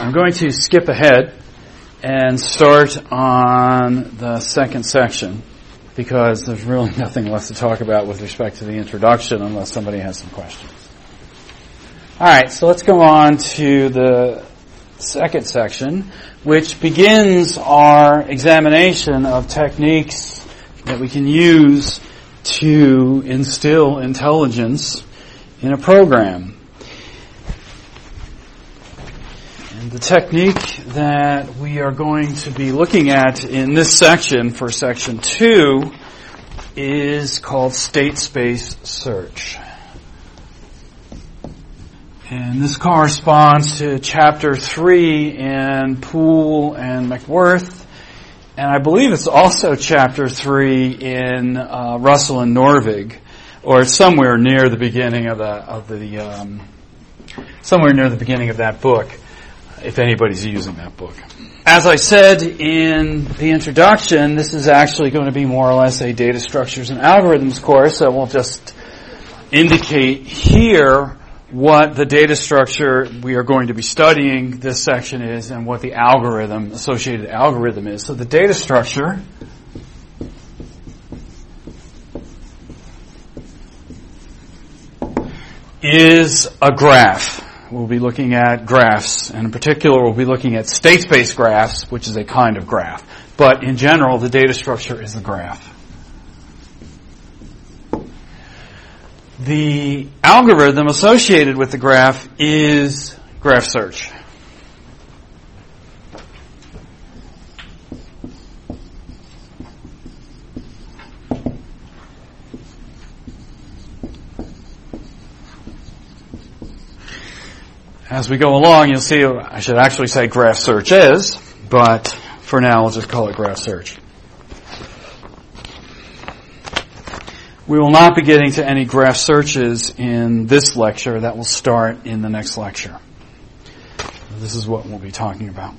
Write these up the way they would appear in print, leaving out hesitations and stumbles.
I'm going to skip ahead and start on the second section because there's really nothing left to talk about with respect to the introduction unless somebody has some questions. Alright, so let's go on to the second section, which begins our examination of techniques that we can use to instill intelligence in a program. And the technique that we are going to be looking at in this section for section 2 is called state space search. And this corresponds to chapter 3 in Poole and McWhirth, and I believe it's also chapter 3 in Russell and Norvig, or somewhere near the beginning of somewhere near the beginning of that book, if anybody's using that book. As I said in the introduction, this is actually going to be more or less a data structures and algorithms course, so we'll just indicate here what the data structure we are going to be studying this section is and what the associated algorithm is. So the data structure is a graph. We'll be looking at graphs, and in particular we'll be looking at state space graphs, which is a kind of graph. But in general, the data structure is the graph. The algorithm associated with the graph is graph search. As we go along, you'll see I should actually say graph search is, but for now we'll just call it graph search. We will not be getting to any graph searches in this lecture. That will start in the next lecture. This is what we'll be talking about.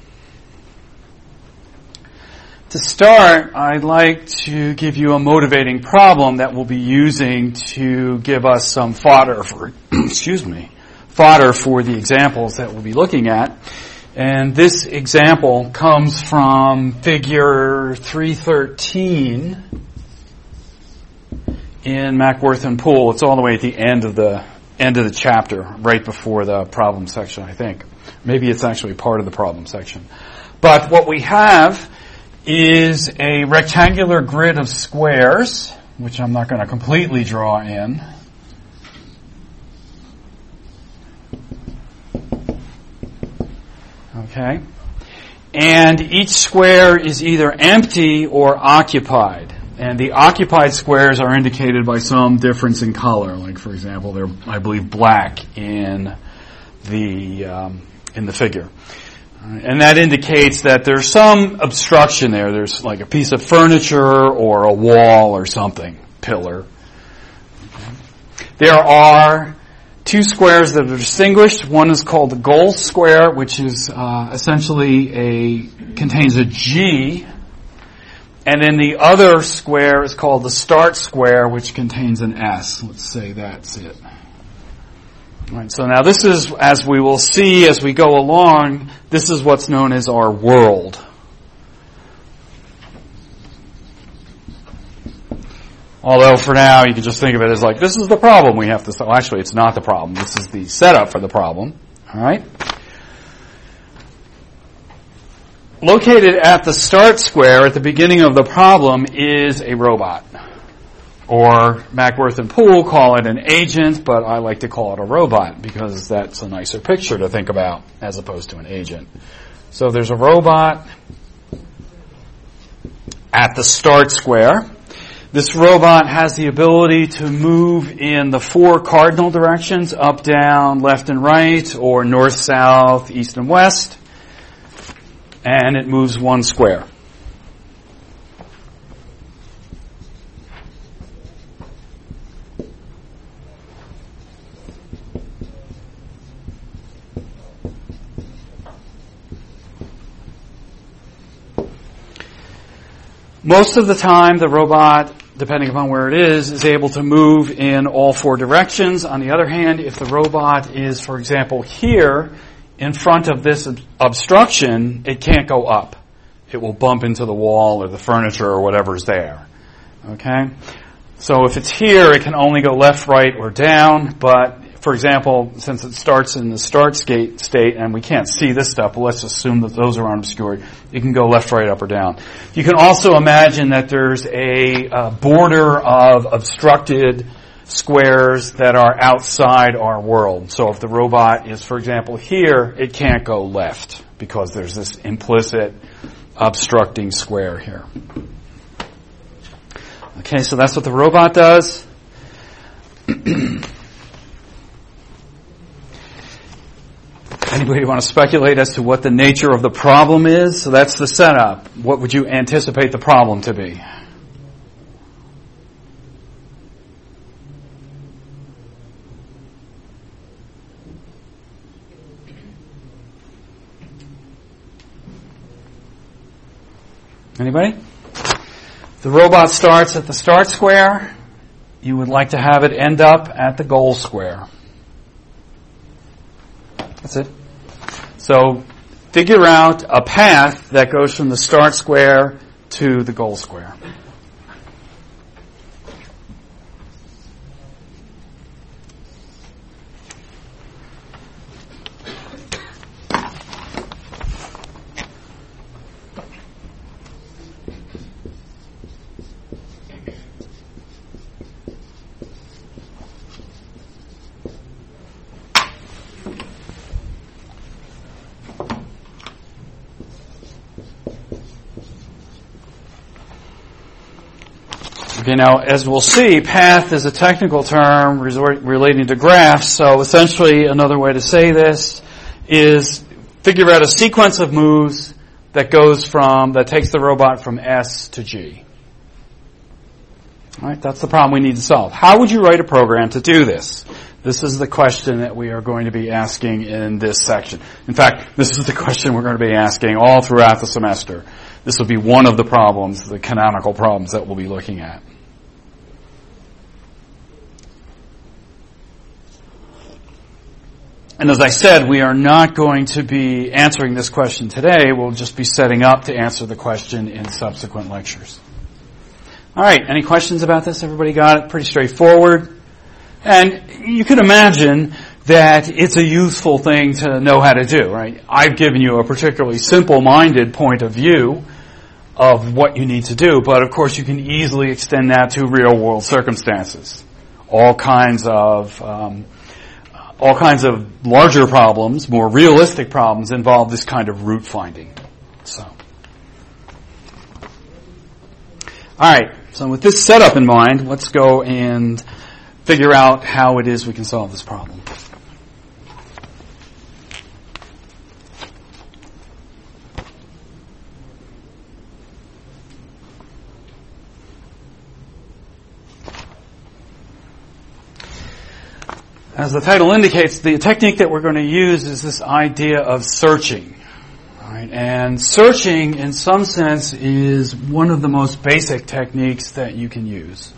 To start, I'd like to give you a motivating problem that we'll be using to give us some fodder for, fodder for the examples that we'll be looking at. And this example comes from figure 313 in McWhirth and Poole. It's all the way at the end of the chapter, right before the problem section, I think. Maybe it's actually part of the problem section. But what we have is a rectangular grid of squares, which I'm not going to completely draw in. Okay. And each square is either empty or occupied. And the occupied squares are indicated by some difference in color. Like, for example, they're, I believe, black in the figure. And that indicates that there's some obstruction there. There's like a piece of furniture or a wall or something, pillar. Okay. There are two squares that are distinguished. One is called the goal square, which is essentially contains a G. And then the other square is called the start square, which contains an S. Let's say that's it. All right, so now this is, as we will see as we go along, this is what's known as our world. Although for now you can just think of it as like, this is the problem we have to solve. Well, actually, it's not the problem. This is the setup for the problem. All right? Located at the start square at the beginning of the problem is a robot. Or McWhirth and Poole call it an agent, but I like to call it a robot because that's a nicer picture to think about as opposed to an agent. So there's a robot at the start square. This robot has the ability to move in the 4 cardinal directions, up, down, left and right, or north, south, east and west. And it moves 1 square. Most of the time, the robot, depending upon where it is able to move in all 4 directions. On the other hand, if the robot is, for example, here, in front of this obstruction, it can't go up. It will bump into the wall or the furniture or whatever's there. Okay? So if it's here, it can only go left, right, or down, but for example, since it starts in the start state and we can't see this stuff, well, let's assume that those are unobscured. You can go left, right, up, or down. You can also imagine that there's a border of obstructed squares that are outside our world. So if the robot is, for example, here, it can't go left because there's this implicit obstructing square here. Okay, so that's what the robot does. Anybody want to speculate as to what the nature of the problem is? So that's the setup. What would you anticipate the problem to be? Anybody? The robot starts at the start square. You would like to have it end up at the goal square. That's it. So figure out a path that goes from the start square to the goal square. Okay, now, as we'll see, path is a technical term relating to graphs, so essentially another way to say this is figure out a sequence of moves that takes the robot from S to G. Alright, that's the problem we need to solve. How would you write a program to do this? This is the question that we are going to be asking in this section. In fact, this is the question we're going to be asking all throughout the semester. This will be one of the problems, the canonical problems that we'll be looking at. And as I said, we are not going to be answering this question today. We'll just be setting up to answer the question in subsequent lectures. All right, any questions about this? Everybody got it? Pretty straightforward. And you can imagine that it's a useful thing to know how to do, right? I've given you a particularly simple-minded point of view of what you need to do, but of course you can easily extend that to real-world circumstances. All kinds of larger problems, more realistic problems, involve this kind of root finding. So, all right. So with this setup in mind, let's go and figure out how it is we can solve this problem. As the title indicates, the technique that we're going to use is this idea of searching. Right? And searching, in some sense, is one of the most basic techniques that you can use.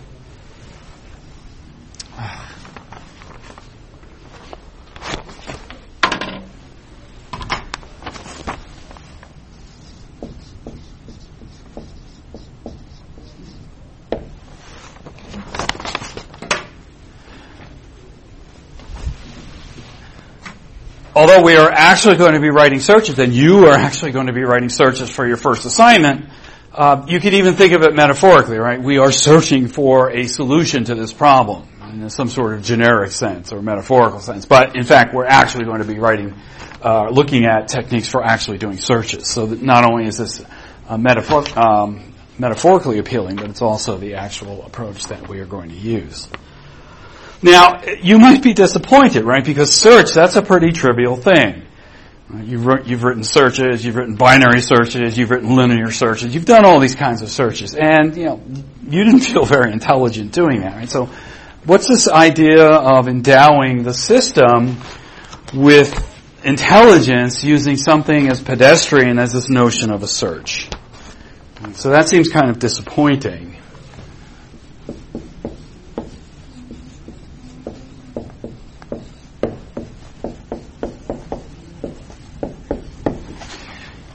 Although we are actually going to be writing searches, and you are actually going to be writing searches for your first assignment, you could even think of it metaphorically, right? We are searching for a solution to this problem in some sort of generic sense or metaphorical sense. But in fact, we're actually going to be looking at techniques for actually doing searches. So that not only is this metaphorically appealing, but it's also the actual approach that we are going to use. Now, you might be disappointed, right? Because search, that's a pretty trivial thing. You've written searches, you've written binary searches, you've written linear searches, you've done all these kinds of searches, and, you didn't feel very intelligent doing that, right? So, what's this idea of endowing the system with intelligence using something as pedestrian as this notion of a search? So that seems kind of disappointing.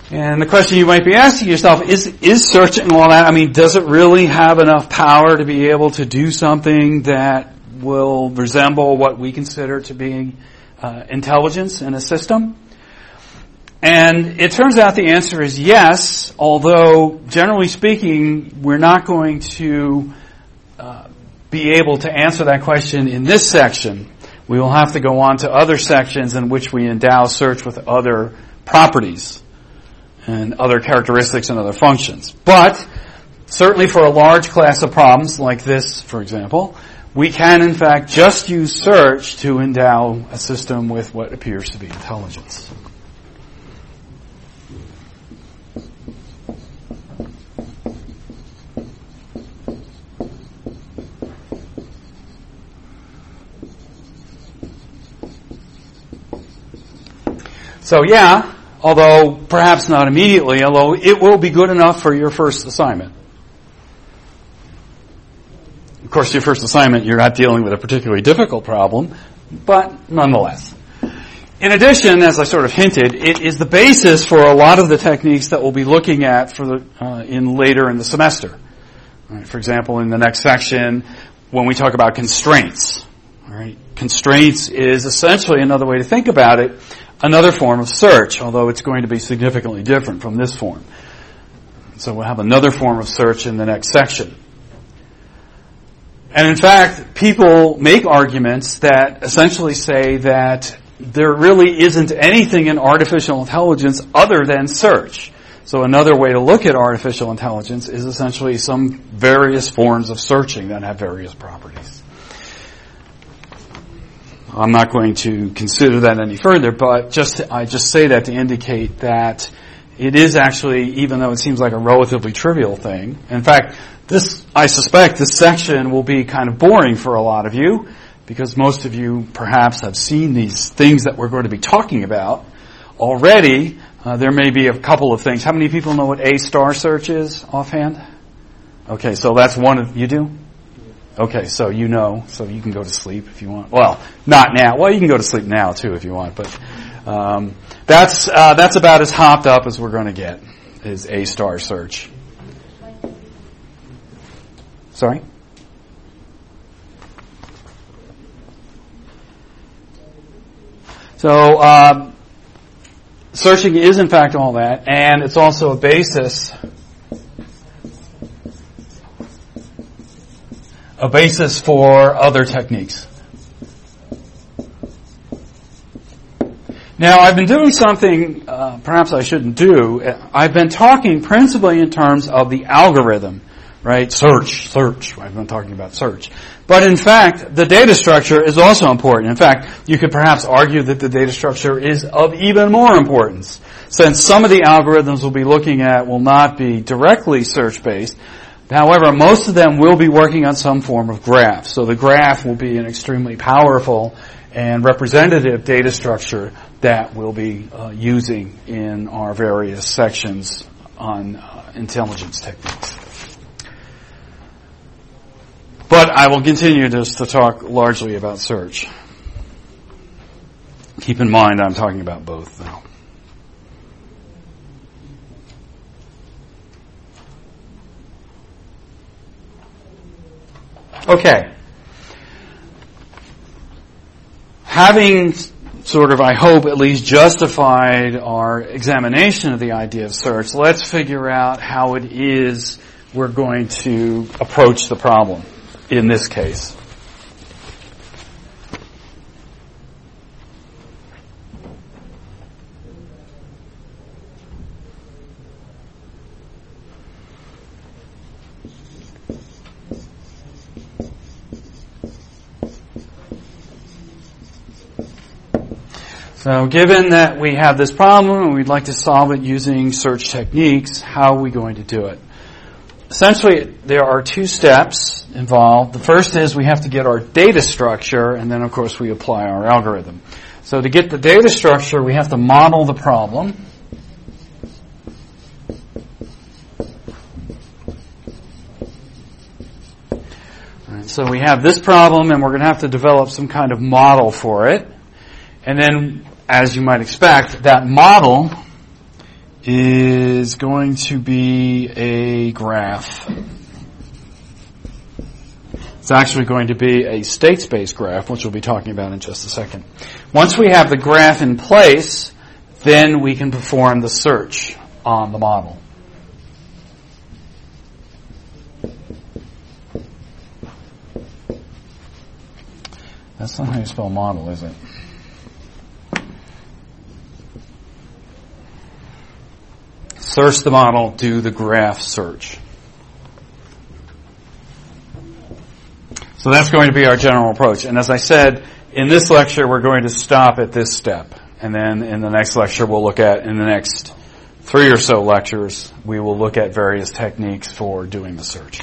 And the question you might be asking yourself is search and all that, I mean, does it really have enough power to be able to do something that will resemble what we consider to be intelligence in a system? And it turns out the answer is yes, although generally speaking, we're not going to be able to answer that question in this section. We will have to go on to other sections in which we endow search with other properties and other characteristics and other functions. But certainly for a large class of problems like this, for example, we can in fact just use search to endow a system with what appears to be intelligence. So yeah, although perhaps not immediately, although it will be good enough for your first assignment. Of course, your first assignment, you're not dealing with a particularly difficult problem, but nonetheless. In addition, as I sort of hinted, it is the basis for a lot of the techniques that we'll be looking at for later in the semester. Right, for example, in the next section, when we talk about constraints. All right, constraints is essentially another way to think about it, another form of search, although it's going to be significantly different from this form. So we'll have another form of search in the next section. And in fact, people make arguments that essentially say that there really isn't anything in artificial intelligence other than search. So another way to look at artificial intelligence is essentially some various forms of searching that have various properties. I'm not going to consider that any further, but I just say that to indicate that it is actually, even though it seems like a relatively trivial thing, in fact, I suspect this section will be kind of boring for a lot of you, because most of you perhaps have seen these things that we're going to be talking about already. There may be a couple of things. How many people know what A* search is offhand? Okay, so that's one of you do? Okay, so you know, so you can go to sleep if you want. Well, not now. Well, you can go to sleep now too if you want, but that's about as hopped up as we're going to get, is A* search. Sorry? So searching is in fact all that, and it's also a basis for other techniques. Now, I've been doing something perhaps I shouldn't do. I've been talking principally in terms of the algorithm, right? Search. I've been talking about search. But in fact, the data structure is also important. In fact, you could perhaps argue that the data structure is of even more importance, since some of the algorithms we'll be looking at will not be directly search-based. However, most of them will be working on some form of graph. So the graph will be an extremely powerful and representative data structure that we'll be using in our various sections on intelligence techniques. But I will continue just to talk largely about search. Keep in mind I'm talking about both, though. Okay. Having sort of, I hope, at least justified our examination of the idea of search, let's figure out how it is we're going to approach the problem in this case. So given that we have this problem and we'd like to solve it using search techniques, how are we going to do it? Essentially, there are two steps involved. The first is we have to get our data structure, and then, of course, we apply our algorithm. So to get the data structure, we have to model the problem. All right, so we have this problem, and we're going to have to develop some kind of model for it. And then, as you might expect, that model is going to be a graph. It's actually going to be a state space graph, which we'll be talking about in just a second. Once we have the graph in place, then we can perform the search on the model. That's not how you spell model, is it? Search the model, do the graph search. So that's going to be our general approach. And as I said, in this lecture, we're going to stop at this step. And then in the next lecture, we'll look at, in the next 3 or so lectures, we will look at various techniques for doing the search.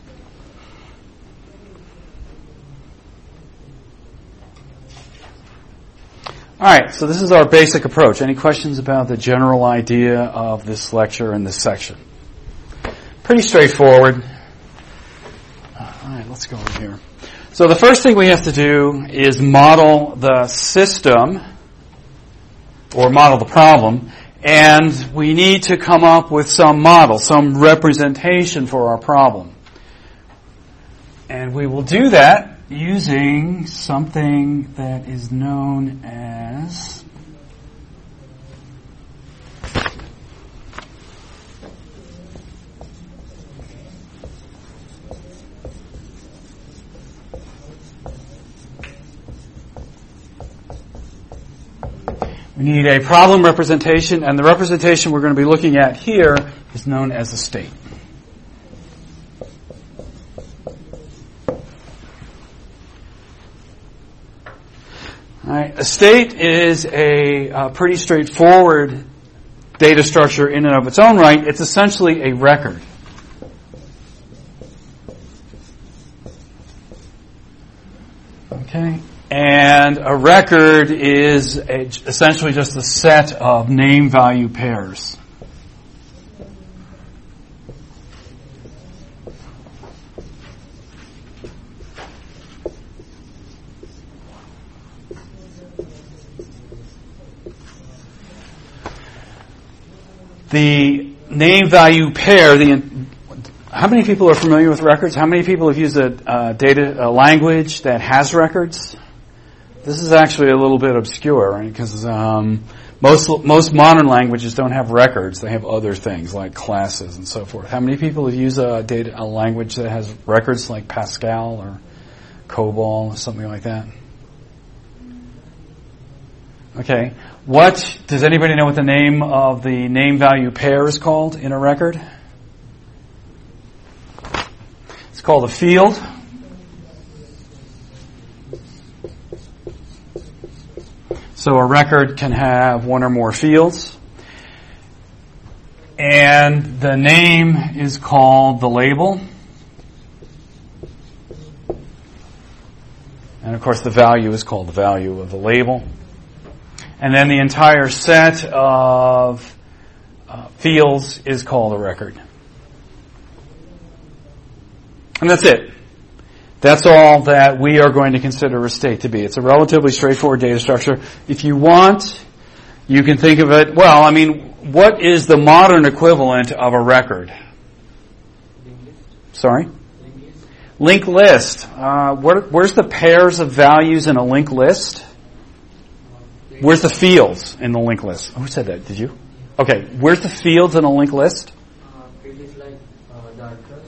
All right, so this is our basic approach. Any questions about the general idea of this lecture and this section? Pretty straightforward. All right, let's go over here. So the first thing we have to do is model the system, or model the problem, and we need to come up with some model, some representation for our problem. And we will do that using something that is known as we need a problem representation, and the representation we're going to be looking at here is known as a state. A state is a pretty straightforward data structure in and of its own right. It's essentially a record. Okay? And a record is essentially just a set of name-value pairs. The name-value pair, how many people are familiar with records? How many people have used a language that has records? This is actually a little bit obscure, right? Because most modern languages don't have records; they have other things like classes and so forth. How many people have used a language that has records, like Pascal or COBOL or something like that? Okay. Does anybody know what the name of the name-value pair is called in a record? It's called a field. So a record can have one or more fields. And the name is called the label. And of course the value is called the value of the label. And then the entire set of fields is called a record. And that's it. That's all that we are going to consider a state to be. It's a relatively straightforward data structure. If you want, you can think of it, what is the modern equivalent of a record? Sorry? Linked list. Where's the pairs of values in a linked list? Where's the fields in the linked list? Who said that? Did you? Okay. Where's the fields in a linked list? Field is like the address,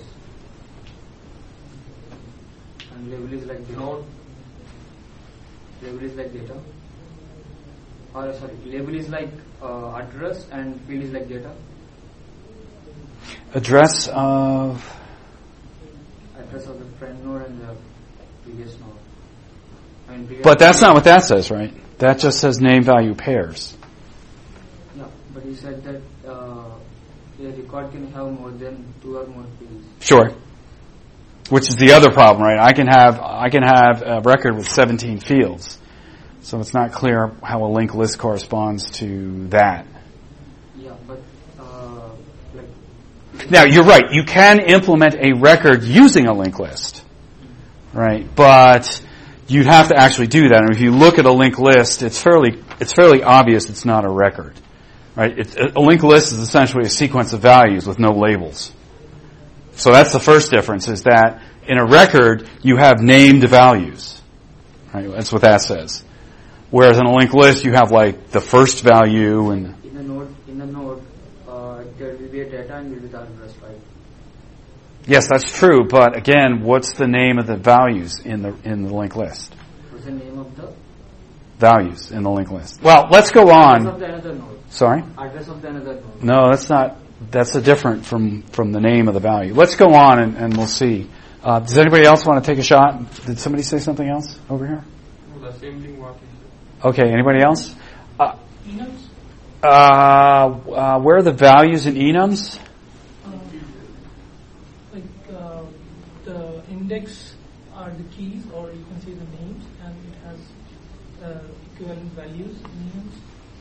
and label is like the node. Label is like data. Label is like address, and field is like data. Address of the friend node and the previous node. But that's not what that says, right? That just says name-value pairs. Yeah, but you said that a record can have more than 2 or more fields. Sure. Which is the other problem, right? I can have a record with 17 fields. So it's not clear how a linked list corresponds to that. Yeah, but now you're right. You can implement a record using a linked list, right? But you'd have to actually do that. And if you look at a linked list, it's fairly obvious it's not a record. right? A linked list is essentially a sequence of values with no labels. So that's the first difference, is that in a record, you have named values. Right? That's what that says. Whereas in a linked list, you have like the first value and... In the node, there will be a data and will be the address, right? Yes, that's true, but again, what's the name of the values in the linked list? What's the name of the? Values in the linked list. Well, let's go on. Address of the another node. Sorry? Address of the another node. No, that's a different from the name of the value. Let's go on and we'll see. Does anybody else want to take a shot? Did somebody say something else over here? The same thing what you said. Okay, anybody else? Enums? Where are the values in enums? The index are the keys, or you can say the names, and it has equivalent values in enums.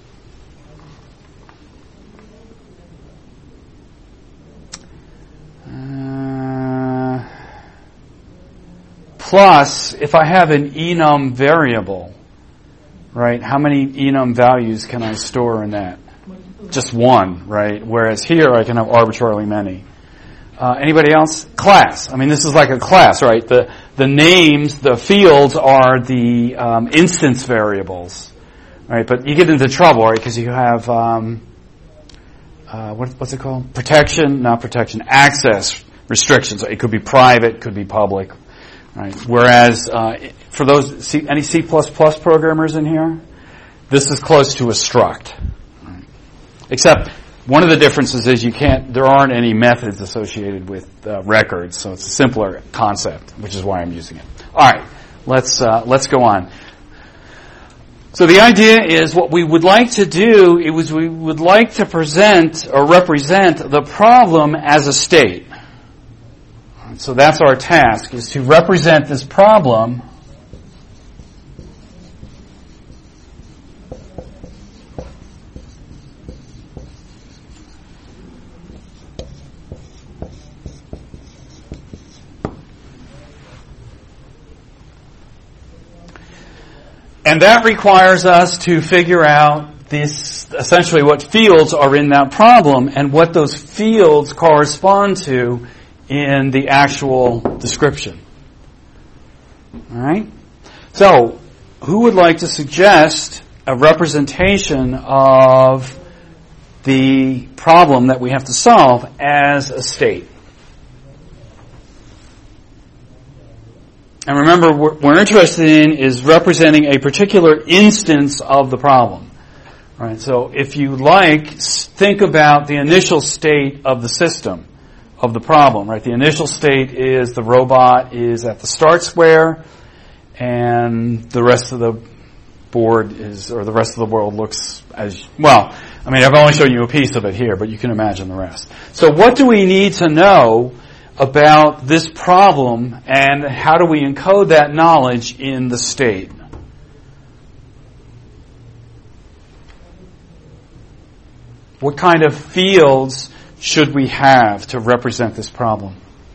Plus, if I have an enum variable, right, how many enum values can I store in that? Just one, right? Whereas here I can have arbitrarily many. Anybody else? Class. I mean, this is like a class, right? The names, the fields are the instance variables, right? But you get into trouble, right? Because you have what's it called? Access restrictions. It could be private, it could be public, right? Whereas for those any C++ programmers in here, this is close to a struct, right? Except one of the differences is there aren't any methods associated with records, so it's a simpler concept, which is why I'm using it. All right, let's go on. So the idea is what we would like to do is we would like to present or represent the problem as a state. So that's our task, is to represent this problem and that requires us to figure out essentially what fields are in that problem and what those fields correspond to in the actual description. All right? So, who would like to suggest a representation of the problem that we have to solve as a state? And remember, what we're interested in is representing a particular instance of the problem. All right? So, if you like, think about the initial state of the system, of the problem, right? The initial state is the robot is at the start square, and the rest of the board or the rest of the world looks as, well, I mean, I've only shown you a piece of it here, but you can imagine the rest. So what do we need to know about this problem, and how do we encode that knowledge in the state? What kind of fields should we have to represent this problem?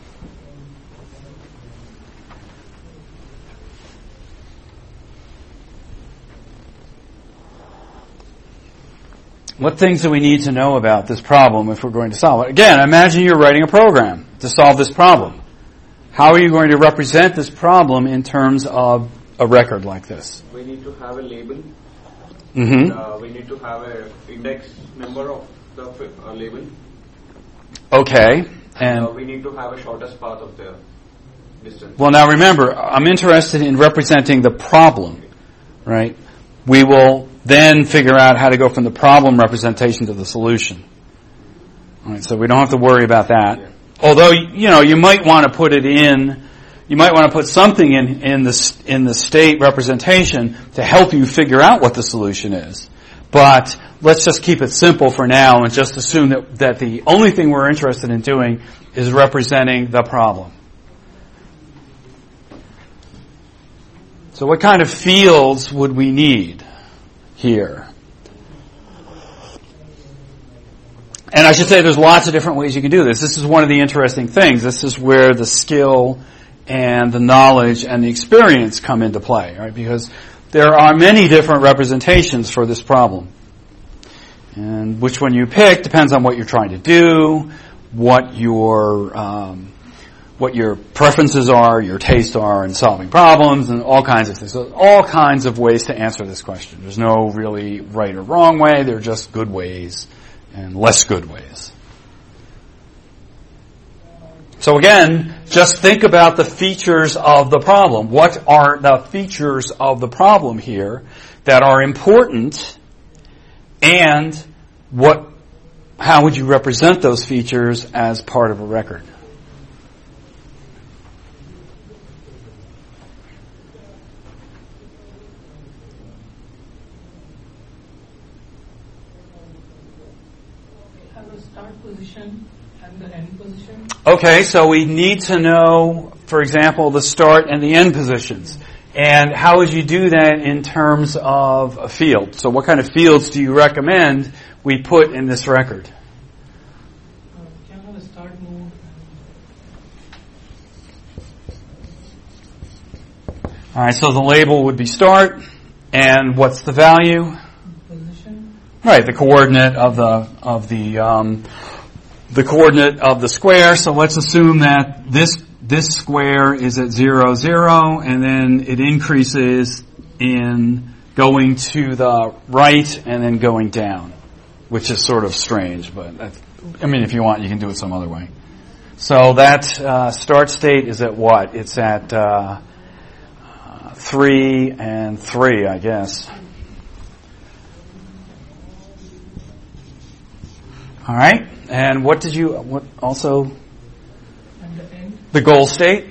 What things do we need to know about this problem if we're going to solve it? Again, imagine you're writing a program to solve this problem. How are you going to represent this problem in terms of a record like this? We need to have a label. Mm-hmm. We need to have an index number of the label. Okay. And we need to have a shortest path of the distance. well, now remember, I'm interested in representing the problem, right? We will then figure out how to go from the problem representation to the solution. All right, so we don't have to worry about that. Yeah. Although, you might want to put it in, you might want to put something in the state representation to help you figure out what the solution is. But let's just keep it simple for now and just assume that the only thing we're interested in doing is representing the problem. So what kind of fields would we need here? And I should say there's lots of different ways you can do this. This is one of the interesting things. This is where the skill and the knowledge and the experience come into play, right? Because there are many different representations for this problem. And which one you pick depends on what you're trying to do, what your preferences are, your tastes are in solving problems, and all kinds of things. So all kinds of ways to answer this question. There's no really right or wrong way. There are just good ways and less good ways. So again, just think about the features of the problem. What are the features of the problem here that are important, and how would you represent those features as part of a record? Have a start position and the end position. Okay, so we need to know, for example, the start and the end positions. And how would you do that in terms of a field? So what kind of fields do you recommend we put in this record? Can have a start mode. All right, so the label would be start, and what's the value? Position. Right, the coordinate of the coordinate of the square. So let's assume that this square is at 0, 0, and then it increases in going to the right and then going down, which is sort of strange, but if you want, you can do it some other way. So that start state is at what? It's at 3 and 3, I guess. All right, and what also? And the end. The goal state.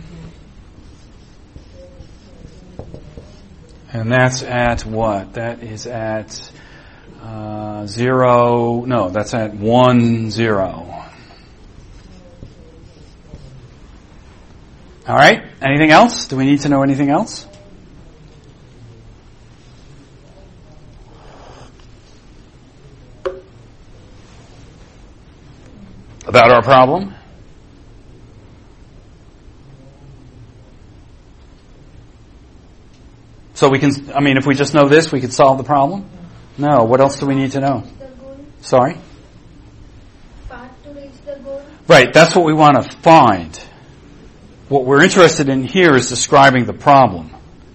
And that's at what? That is at 0, no, that's at 1, 0. All right, anything else? Do we need to know anything else? About our problem? So we can, if we just know this, we could solve the problem? No, what else do we need to know? Sorry? Path to reach the goal. Right, that's what we want to find. What we're interested in here is describing the problem.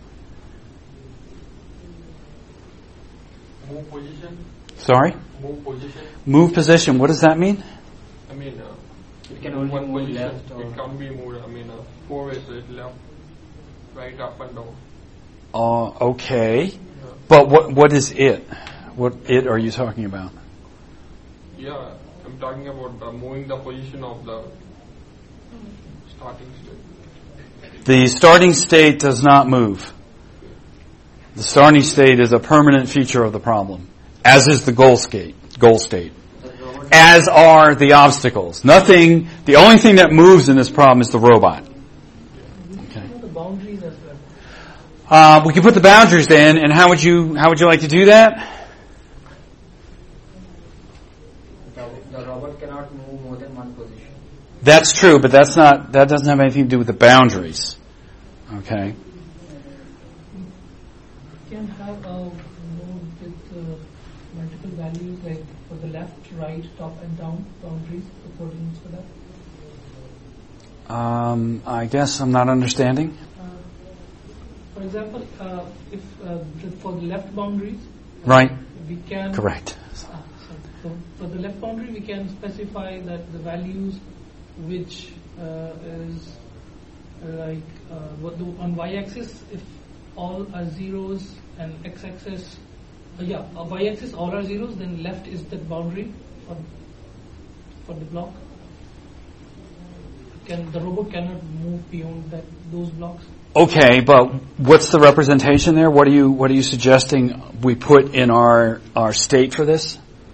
Move position. Sorry? Move position. Move position, what does that mean? It can only one move position. left or It can't be moved. 4 ways. So it's left, right, up and down. Okay. But what is it? What it are you talking about? Yeah, I'm talking about moving the position of the starting state. The starting state does not move. The starting state is a permanent feature of the problem, as is the goal state. As are the obstacles. The only thing that moves in this problem is the robot. Okay. The boundaries as well. We can put the boundaries in, and how would you like to do that? the robot cannot move more than one position. That's true, but that doesn't have anything to do with the boundaries. Okay. You can have a node with multiple values, like for the left, right, top, and down boundaries, the coordinates for that. I guess I'm not understanding. For example, if for the left boundaries, Right. we can. Correct. So for the left boundary, we can specify that the values which is like on y-axis, if all are zeros, and x-axis, y-axis all are zeros, then left is the boundary for the block. The robot cannot move beyond those blocks. Okay, but what's the representation there? What are you suggesting we put in our state for this?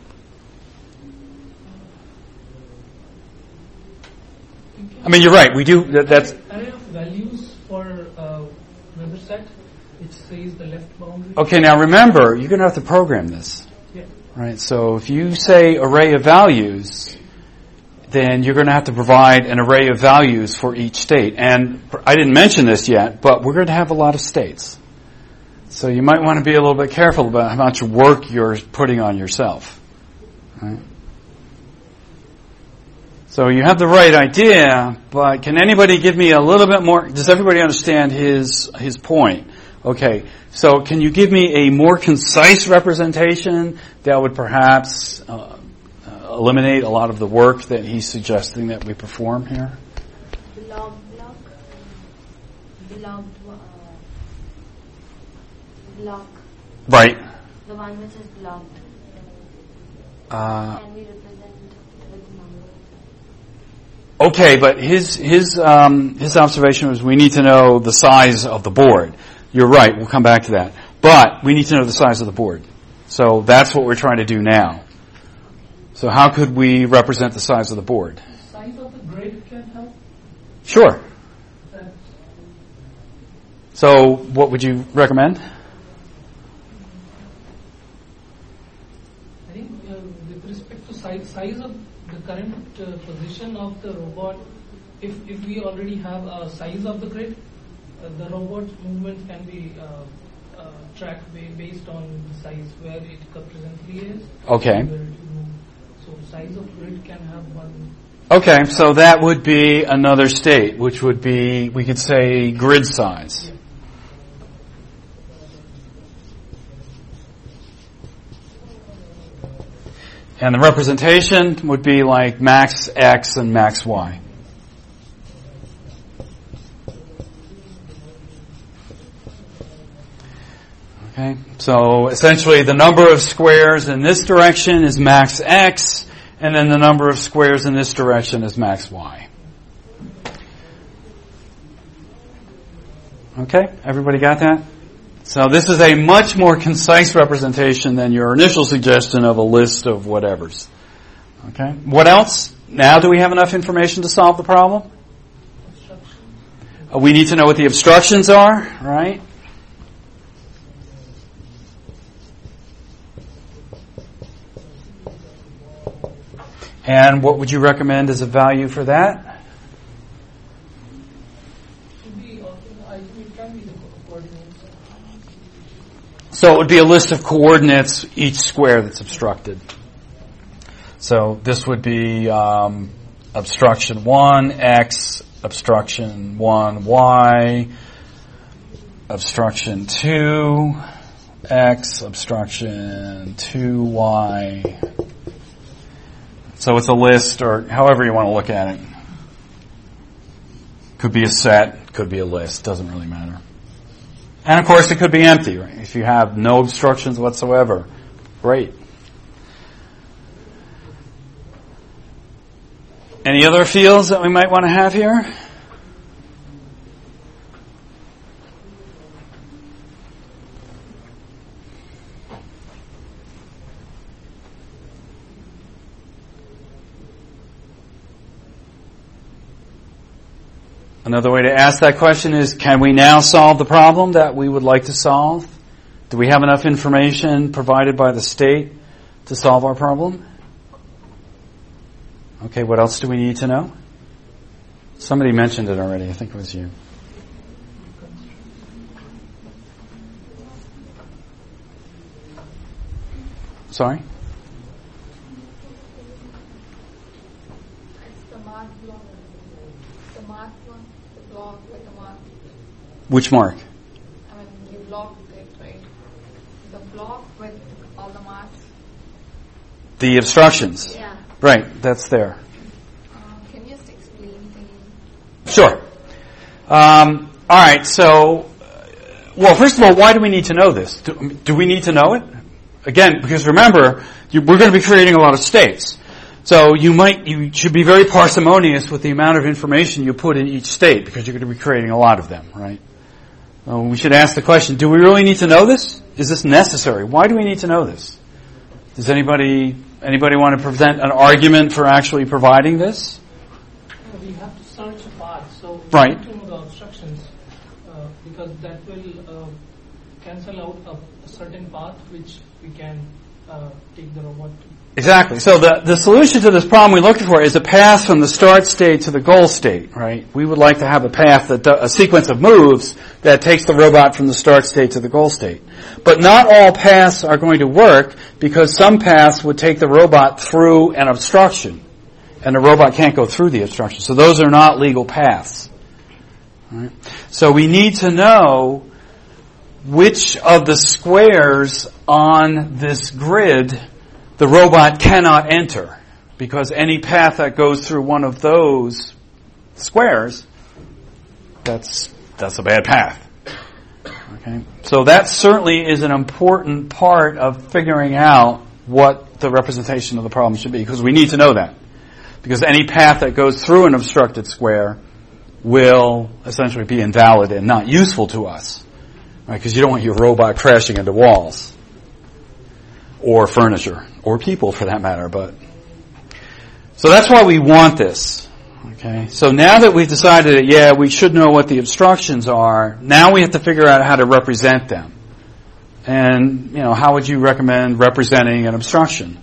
You're right. We do. That's array of values for member set, which says the left boundary. okay. Now remember, you're going to have to program this, Yeah. right? So if you say array of values, then you're going to have to provide an array of values for each state. And I didn't mention this yet, but we're going to have a lot of states. So you might want to be a little bit careful about how much work you're putting on yourself. Right? So you have the right idea, but can anybody give me a little bit more? Does everybody understand his point? Okay, so can you give me a more concise representation that would perhaps eliminate a lot of the work that he's suggesting that we perform here? Block. Right. The one which is blocked. Uh, Can we represent with number? Okay, but his observation was we need to know the size of the board. You're right. We'll come back to that. But we need to know the size of the board. So that's what we're trying to do now. So how could we represent the size of the board? Size of the grid can help. Sure. That So what would you recommend? I think with respect to size of the current position of the robot, if we already have a size of the grid, the robot's movements can be tracked based on the size where it presently is. Okay. Where it will move. So size of grid can have one. Okay, so that would be another state, which would be, we could say, grid size. And the representation would be like max X and max Y. Okay, so essentially the number of squares in this direction is max X, and then the number of squares in this direction is max Y. Okay, everybody got that? So this is a much more concise representation than your initial suggestion of a list of whatevers. Okay, what else? Now do we have enough information to solve the problem? We need to know what the obstructions are, right? And what would you recommend as a value for that? It can be the coordinates. So it would be a list of coordinates, each square that's obstructed. So this would be obstruction 1, X, obstruction 1, Y, obstruction 2, X, obstruction 2, Y. So it's a list, or however you want to look at it. Could be a set, could be a list, doesn't really matter. And of course it could be empty, right? If you have no obstructions whatsoever, great. Any other fields that we might want to have here? Another way to ask that question is, can we now solve the problem that we would like to solve? Do we have enough information provided by the state to solve our problem? Okay, what else do we need to know? Somebody mentioned it already. I think it was you. Sorry? It's the mark block. The mark one, the block with the mark. Which mark? I mean, you block it, right? The block with all the marks. The obstructions. Yeah. Right, that's there. Can you just explain again? Sure. All right, so, well, first of all, why do we need to know this? Do we need to know it? Again, because remember, we're going to be creating a lot of states. So you should be very parsimonious with the amount of information you put in each state, because you're going to be creating a lot of them, right? We should ask the question, do we really need to know this? Is this necessary? Why do we need to know this? Does anybody want to present an argument for actually providing this? We have to search a path, so Right. we need to know the obstructions because that will cancel out a certain path which we can take the robot to. Exactly. So the solution to this problem we're looking for is a path from the start state to the goal state, right? We would like to have a path a sequence of moves that takes the robot from the start state to the goal state. But not all paths are going to work because some paths would take the robot through an obstruction, and the robot can't go through the obstruction. So those are not legal paths. All right? So we need to know which of the squares on this grid the robot cannot enter, because any path that goes through one of those squares, that's a bad path. Okay? So that certainly is an important part of figuring out what the representation of the problem should be, because we need to know that. Because any path that goes through an obstructed square will essentially be invalid and not useful to us. Right? Because you don't want your robot crashing into walls or furniture, or people for that matter. So that's why we want this. Okay. So now that we've decided that, we should know what the obstructions are, now we have to figure out how to represent them. And, how would you recommend representing an obstruction?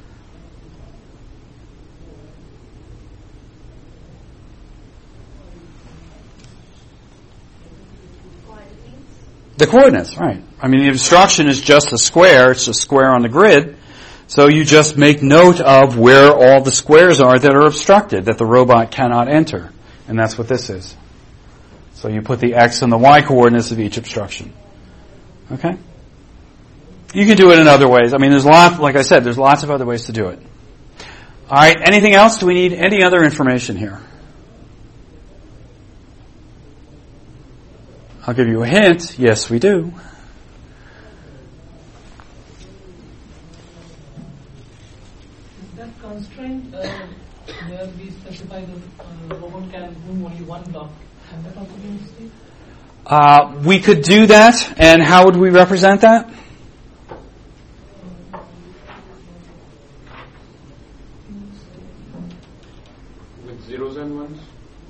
The coordinates, right. I mean, the obstruction is just a square. It's a square on the grid. So you just make note of where all the squares are that are obstructed, that the robot cannot enter. And that's what this is. So you put the x and the y coordinates of each obstruction. Okay? You can do it in other ways. I mean, like I said, there's lots of other ways to do it. All right, anything else? Do we need any other information here? I'll give you a hint. Yes, we do. Is that constraint where we specify the robot can move only one block? Can that also be used? We could do that, and how would we represent that? With zeros and ones?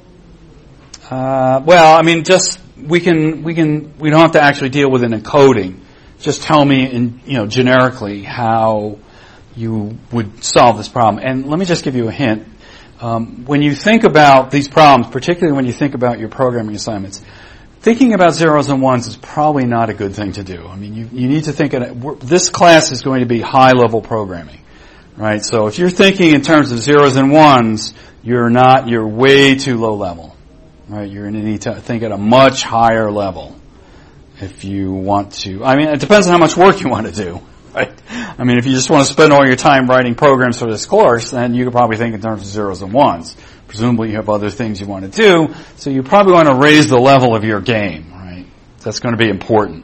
We don't have to actually deal with an encoding. Just tell me generically how you would solve this problem. And let me just give you a hint. When you think about these problems, particularly when you think about your programming assignments, thinking about zeros and ones is probably not a good thing to do. I mean, you need to think this class is going to be high-level programming, right? So if you're thinking in terms of zeros and ones, you're way too low level. Right, you're going to need to think at a much higher level if you want to. I mean, it depends on how much work you want to do. Right? I mean, if you just want to spend all your time writing programs for this course, then you could probably think in terms of zeros and ones. Presumably, you have other things you want to do, so you probably want to raise the level of your game. Right? That's going to be important.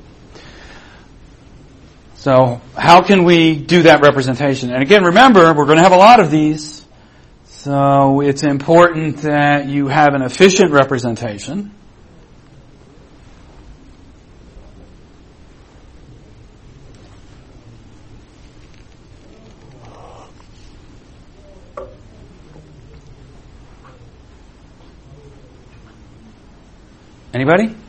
So, how can we do that representation? And again, remember, we're going to have a lot of these. So it's important that you have an efficient representation. Anybody?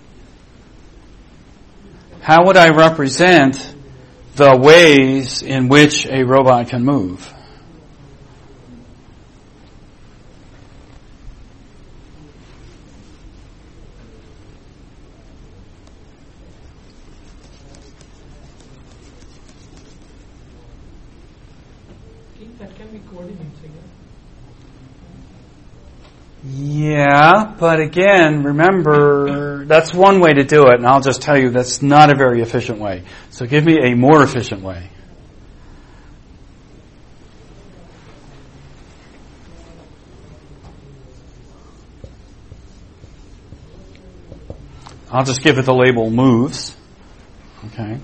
How would I represent the ways in which a robot can move? That can be coordinates again. Yeah, but again, remember, that's one way to do it, and I'll just tell you that's not a very efficient way. So give me a more efficient way. I'll just give it the label moves. Okay.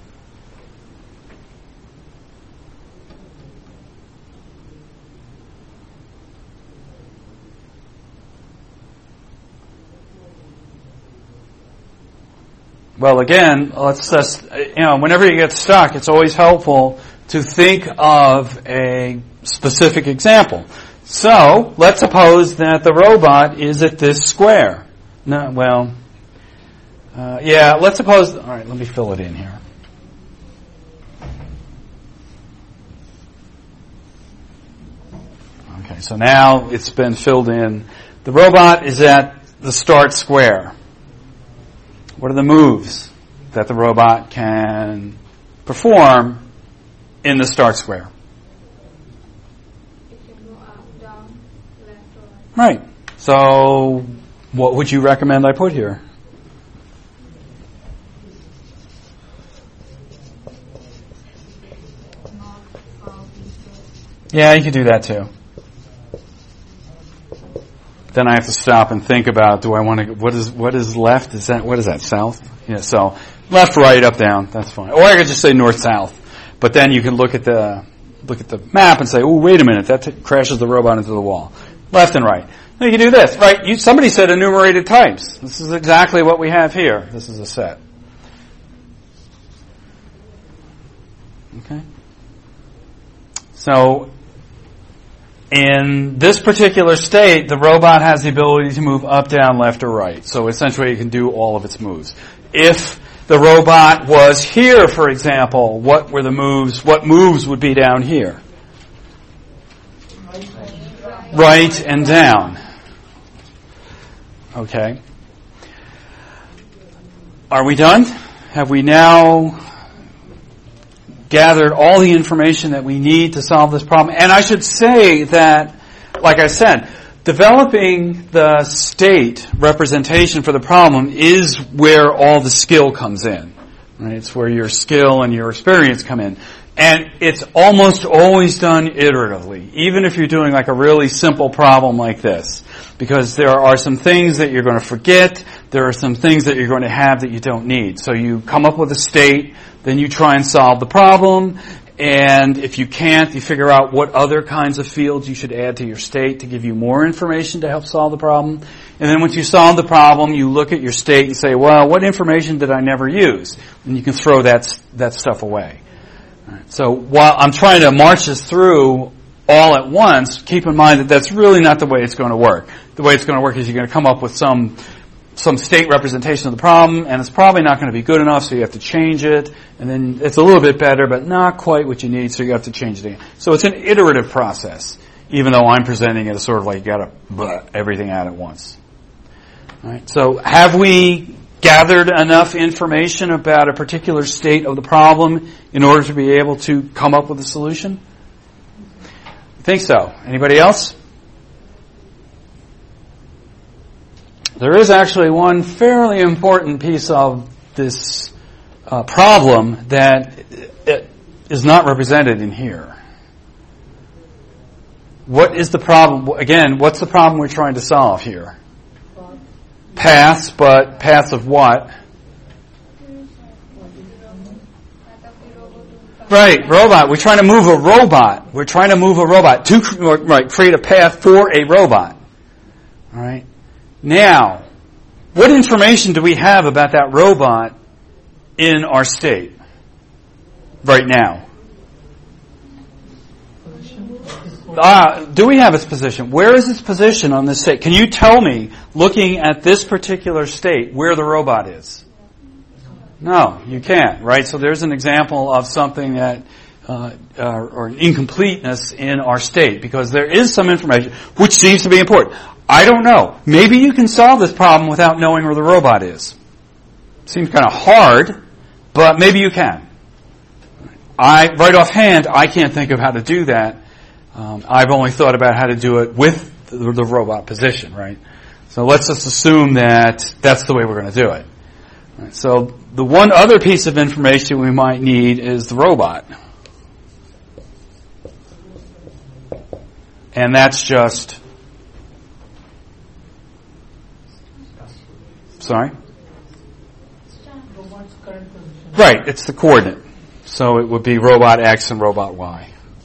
Well, again, let's just, whenever you get stuck, it's always helpful to think of a specific example. So, let's suppose that the robot is at this square. Let's suppose, alright, let me fill it in here. Okay, so now it's been filled in. The robot is at the start square. What are the moves that the robot can perform in the start square? It can go up, down, left, or right. Right. So what would you recommend I put here? North, south, east, west. Yeah, you could do that too. Then I have to stop and think about, do I want to, what is left? What is that, south? Yeah, so left, right, up, down, that's fine. Or I could just say north, south. But then you can look at the map and say, oh, wait a minute, that crashes the robot into the wall. Left and right. Now you can do this, right? Somebody said enumerated types. This is exactly what we have here. This is a set. Okay? So, in this particular state, the robot has the ability to move up, down, left, or right. So essentially it can do all of its moves. If the robot was here, for example, what moves would be down here? Right and down. Okay. Are we done? Have we now gathered all the information that we need to solve this problem? And I should say that, like I said, developing the state representation for the problem is where all the skill comes in. Right? It's where your skill and your experience come in. And it's almost always done iteratively, even if you're doing like a really simple problem like this. Because there are some things that you're going to forget, there are some things that you're going to have that you don't need. So you come up with a state, then you try and solve the problem, and if you can't, you figure out what other kinds of fields you should add to your state to give you more information to help solve the problem. And then once you solve the problem, you look at your state and say, well, what information did I never use? And you can throw that stuff away. Right. So while I'm trying to march this through all at once, keep in mind that that's really not the way it's going to work. The way it's going to work is you're going to come up with some state representation of the problem, and it's probably not going to be good enough, so you have to change it, and then it's a little bit better, but not quite what you need, so you have to change it again. So it's an iterative process, even though I'm presenting it as sort of like you got to everything out at once. All right. So have we gathered enough information about a particular state of the problem in order to be able to come up with a solution? I think so. Anybody else? There is actually one fairly important piece of this problem that is not represented in here. What is the problem? Again, what's the problem we're trying to solve here? Paths, but paths of what? Right, robot. We're trying to move a robot. We're trying to move a robot to create a path for a robot. All right. Now, what information do we have about that robot in our state right now? Do we have its position? Where is its position on this state? Can you tell me, looking at this particular state, where the robot is? No, you can't, right? So there's an example of something that, or an incompleteness in our state, because there is some information which seems to be important. I don't know. Maybe you can solve this problem without knowing where the robot is. Seems kind of hard, but maybe you can. Right offhand, I can't think of how to do that. I've only thought about how to do it with the robot position, right? So let's just assume that that's the way we're going to do it. Right, so the one other piece of information we might need is the robot. And that's just... Sorry? Robot's current position. Right, it's the coordinate. So it would be robot X and robot Y.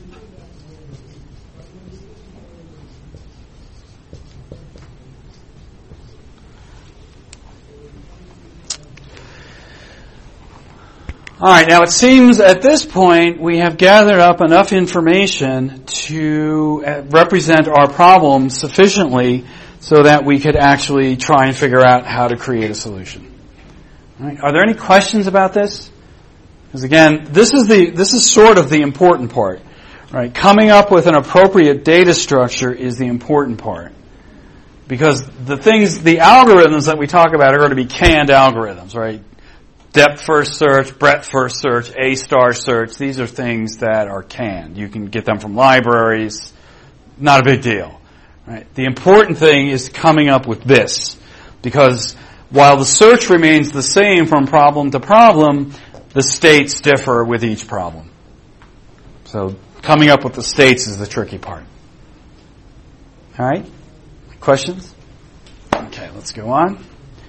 All right, now it seems at this point we have gathered up enough information to represent our problem sufficiently so that we could actually try and figure out how to create a solution. All right, are there any questions about this? Because again, this is sort of the important part. Right? Coming up with an appropriate data structure is the important part. Because the algorithms that we talk about are going to be canned algorithms, right? Depth first search, breadth first search, A-star search. These are things that are canned. You can get them from libraries. Not a big deal. Right? The important thing is coming up with this. Because while the search remains the same from problem to problem, the states differ with each problem. So coming up with the states is the tricky part. All right? Questions? Okay, let's go on.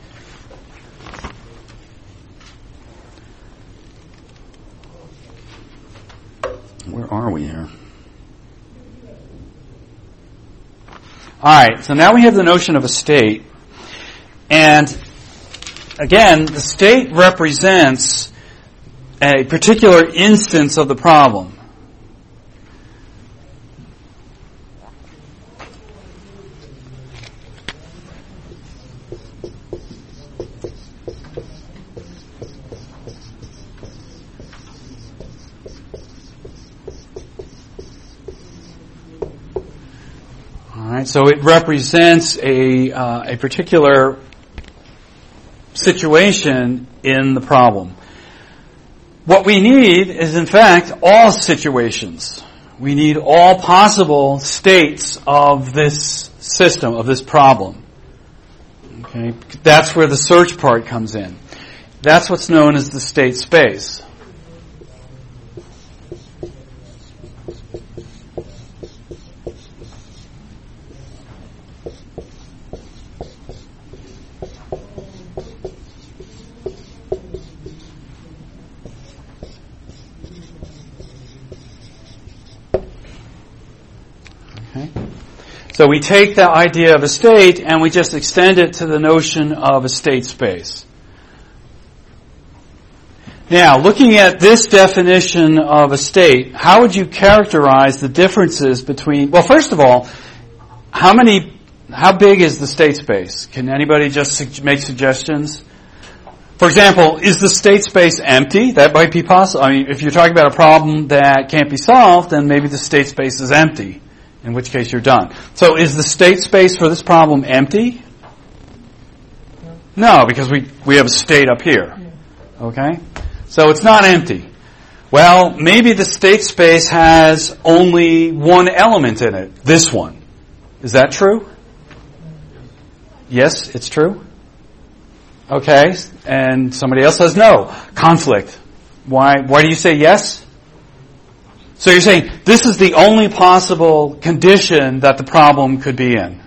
Where are we here? All right, so now we have the notion of a state. And again, the state represents a particular instance of the problem. So it represents a particular situation in the problem. What we need is, in fact, all situations. We need all possible states of this system, of this problem. Okay? That's where the search part comes in. That's what's known as the state space. So we take the idea of a state and we just extend it to the notion of a state space. Now, looking at this definition of a state, how would you characterize the differences between, well, first of all, how big is the state space? Can anybody just make suggestions? For example, is the state space empty? That might be possible. I mean, if you're talking about a problem that can't be solved, then maybe the state space is empty. In which case you're done. So is the state space for this problem empty? No, because we have a state up here. Okay? So it's not empty. Well, maybe the state space has only one element in it. This one. Is that true? Yes, it's true. Okay. And somebody else says no. Conflict. Why do you say yes? So you're saying this is the only possible condition that the problem could be in.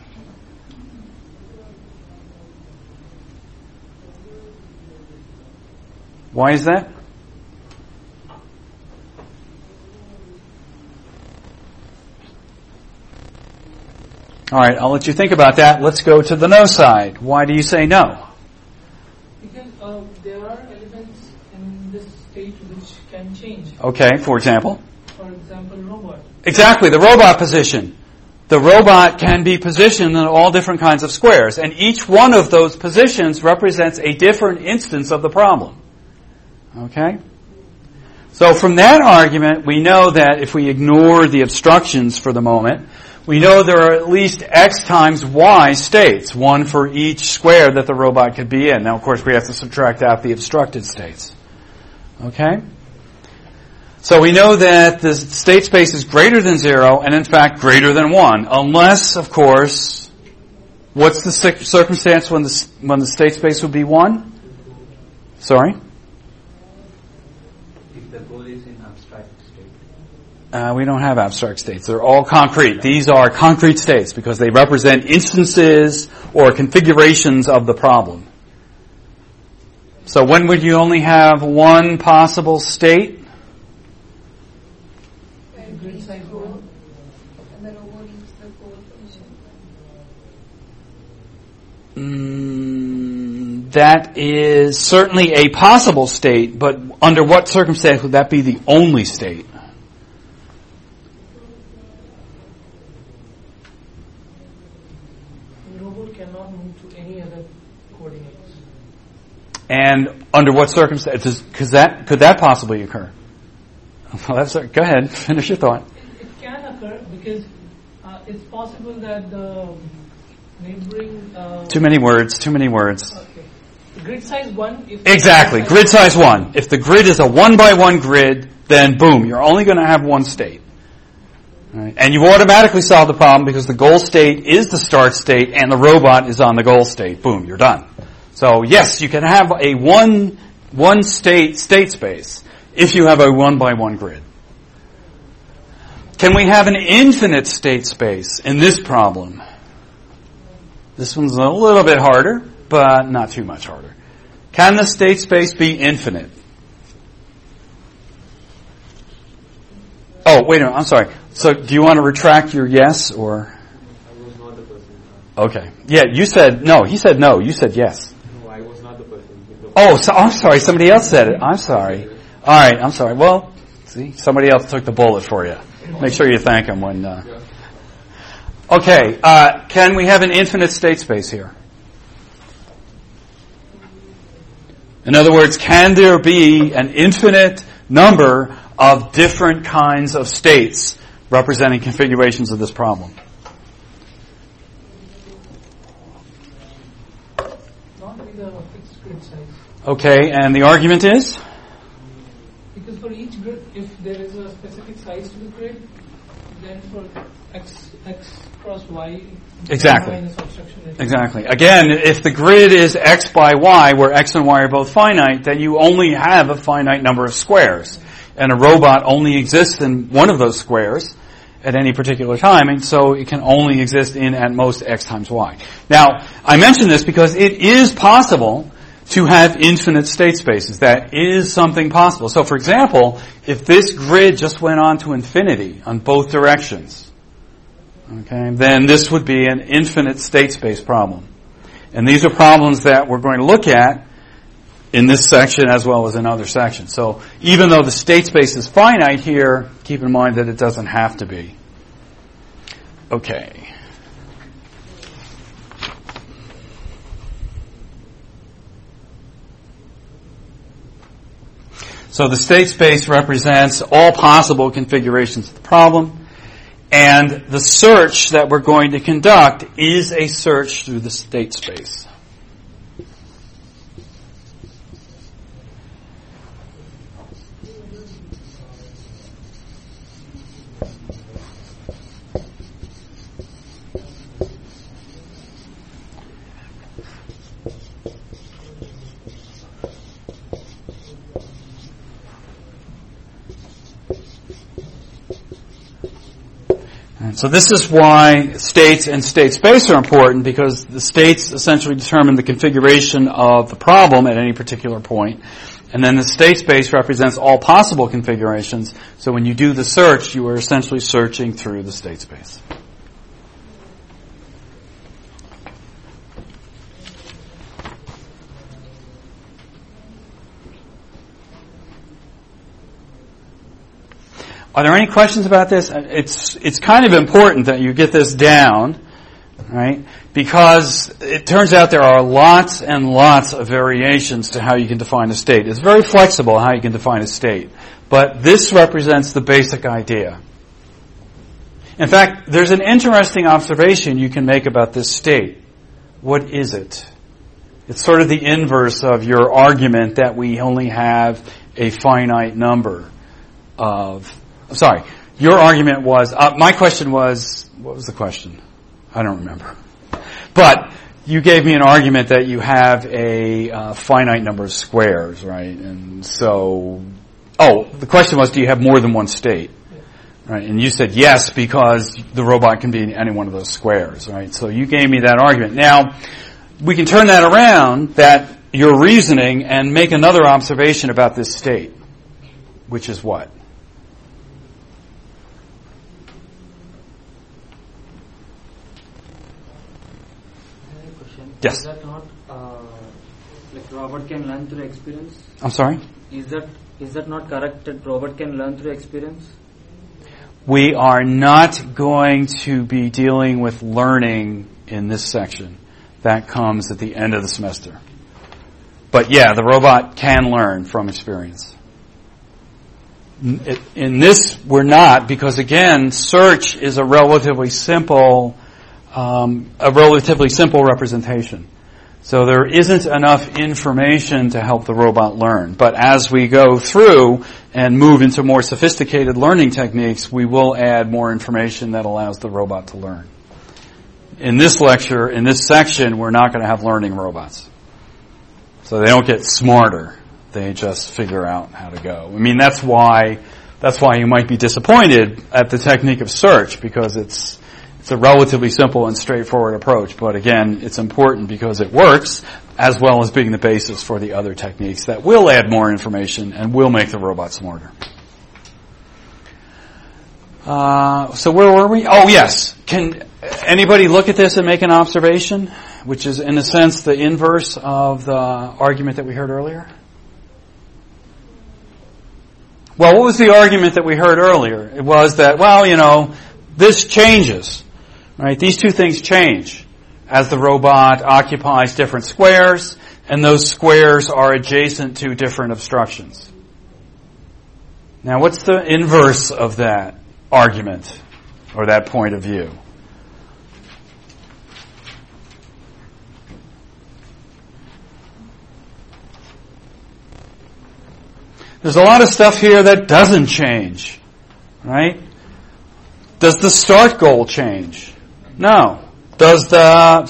Why is that? All right, I'll let you think about that. Let's go to the no side. Why do you say no? Because there are elements in this state which can change. Okay, for example? For example, robot. Exactly, the robot position. The robot can be positioned in all different kinds of squares, and each one of those positions represents a different instance of the problem. Okay? So from that argument, we know that if we ignore the obstructions for the moment, we know there are at least X times Y states, one for each square that the robot could be in. Now, of course, we have to subtract out the obstructed states. Okay? So we know that the state space is greater than 0 and in fact greater than 1, unless, of course, what's the circumstance when the state space would be 1? Sorry? If the goal is in abstract state. We don't have abstract states. They're all concrete. These are concrete states because they represent instances or configurations of the problem. So when would you only have one possible state? That is certainly a possible state, but under what circumstance would that be the only state? The robot cannot move to any other coordinates. And under what circumstances could that possibly occur? Well, go ahead, finish your thought. It occur because it's possible that the neighboring... Too many words. Okay. Grid size 1... Exactly, grid size 1. If the grid is a 1-by-1 grid, then boom, you're only going to have one state. Right? And you automatically solve the problem because the goal state is the start state and the robot is on the goal state. Boom, you're done. So yes, you can have a one state space if you have a 1-by-1 grid. Can we have an infinite state space in this problem? This one's a little bit harder, but not too much harder. Can the state space be infinite? Oh, wait a minute, I'm sorry. So do you want to retract your yes or? I was not the person. Okay. Yeah, you said no. He said no. You said yes. No, I was not the person. Oh, so, I'm sorry. Somebody else said it. I'm sorry. All right, I'm sorry. Well, see, somebody else took the bullet for you. Make sure you thank him when... Okay, can we have an infinite state space here? In other words, can there be an infinite number of different kinds of states representing configurations of this problem? Not with a fixed grid size. Okay, and the argument is? Because for each grid, if there is a specific size to the grid, then for x cross y, Exactly. minus obstruction. Exactly. Again, if the grid is x by y, where x and y are both finite, then you only have a finite number of squares. And a robot only exists in one of those squares at any particular time, and so it can only exist in, at most, x times y. Now, I mention this because it is possible to have infinite state spaces. That is something possible. So, for example, if this grid just went on to infinity on both directions, okay, then this would be an infinite state space problem. And these are problems that we're going to look at in this section as well as in other sections. So even though the state space is finite here, keep in mind that it doesn't have to be. Okay. So the state space represents all possible configurations of the problem, and the search that we're going to conduct is a search through the state space. So this is why states and state space are important, because the states essentially determine the configuration of the problem at any particular point. And then the state space represents all possible configurations. So when you do the search, you are essentially searching through the state space. Are there any questions about this? It's kind of important that you get this down, right? Because it turns out there are lots and lots of variations to how you can define a state. It's very flexible how you can define a state. But this represents the basic idea. In fact, there's an interesting observation you can make about this state. What is it? It's sort of the inverse of your argument that we only have a finite number of... Sorry, your argument was, my question was, what was the question? I don't remember. But you gave me an argument that you have a finite number of squares, right? And so, the question was, do you have more than one state? Right? And you said yes, because the robot can be in any one of those squares, right? So you gave me that argument. Now, we can turn that around, that your reasoning, and make another observation about this state, which is what? Yes. Is that not like robot can learn through experience? I'm sorry? Is that not correct that robot can learn through experience? We are not going to be dealing with learning in this section. That comes at the end of the semester. But yeah, the robot can learn from experience. In this, we're not, because again, search is a relatively simple representation. So there isn't enough information to help the robot learn. But as we go through and move into more sophisticated learning techniques, we will add more information that allows the robot to learn. In this lecture, in this section, we're not going to have learning robots. So they don't get smarter. They just figure out how to go. I mean, that's why you might be disappointed at the technique of search, because it's a relatively simple and straightforward approach. But again, it's important because it works, as well as being the basis for the other techniques that will add more information and will make the robot smarter. So where were we? Oh, yes. Can anybody look at this and make an observation, which is in a sense the inverse of the argument that we heard earlier? Well, what was the argument that we heard earlier? It was that, this changes, right? These two things change as the robot occupies different squares, and those squares are adjacent to different obstructions. Now, what's the inverse of that argument or that point of view? There's a lot of stuff here that doesn't change, right? Does the start goal change? No. Does the,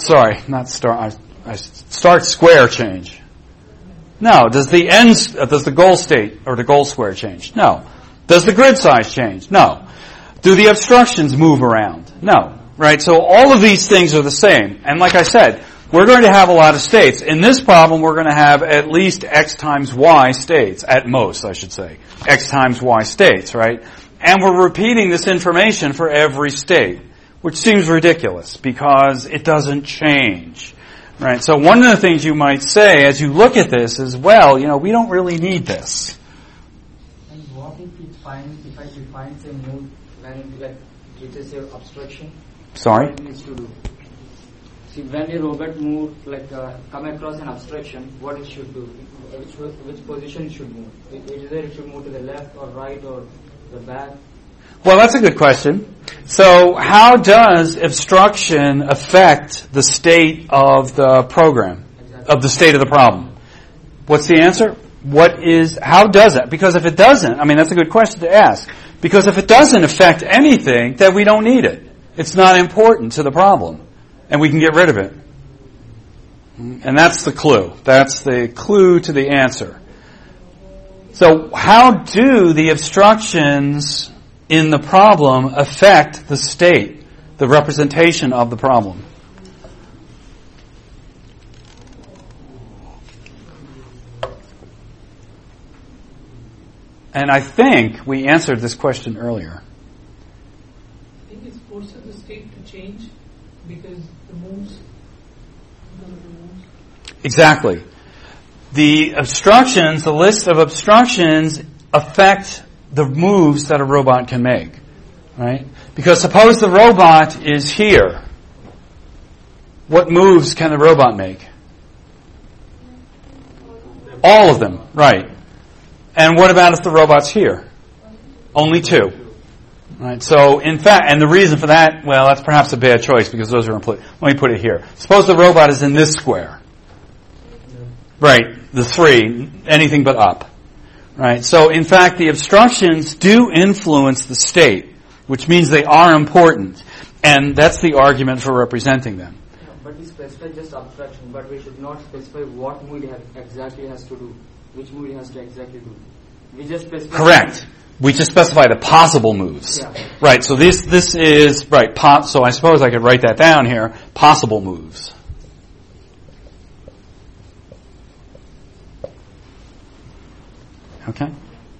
start square change? No. Does the goal state or the goal square change? No. Does the grid size change? No. Do the obstructions move around? No. Right? So all of these things are the same. And like I said, we're going to have a lot of states. In this problem, we're going to have at least x times y states. At most, I should say. X times y states, right? And we're repeating this information for every state, which seems ridiculous because it doesn't change, right? So one of the things you might say as you look at this is, we don't really need this. And what if it finds a mode when it reaches your obstruction? Sorry? What it needs to do? See, when a robot come across an obstruction, what it should do? Which position it should move? Either it should move to the left or right or the back? Well, that's a good question. So how does obstruction affect the state of the program, of the state of the problem? What's the answer? How does it? Because if it doesn't, that's a good question to ask. Because if it doesn't affect anything, then we don't need it. It's not important to the problem. And we can get rid of it. And that's the clue. That's the clue to the answer. So how do the obstructions in the problem affect the state, the representation of the problem? And I think we answered this question earlier. I think it forces the state to change because the moves. Exactly. The obstructions, the list of obstructions affect the moves that a robot can make, right? Because suppose the robot is here. What moves can the robot make? All of them, right. And what about if the robot's here? Only two. Right. So, in fact, and the reason for that, that's perhaps a bad choice because those are implicit. Let me put it here. Suppose the robot is in this square. Right. The three, anything but up. Right. So, in fact, the obstructions do influence the state, which means they are important. And that's the argument for representing them. But we specify just obstruction, but we should not specify what move it exactly has to do. Which move it has to exactly do. We just specify. Correct. We just specify the possible moves. Yeah. Right. So this is right. So I suppose I could write that down here. Possible moves. Okay.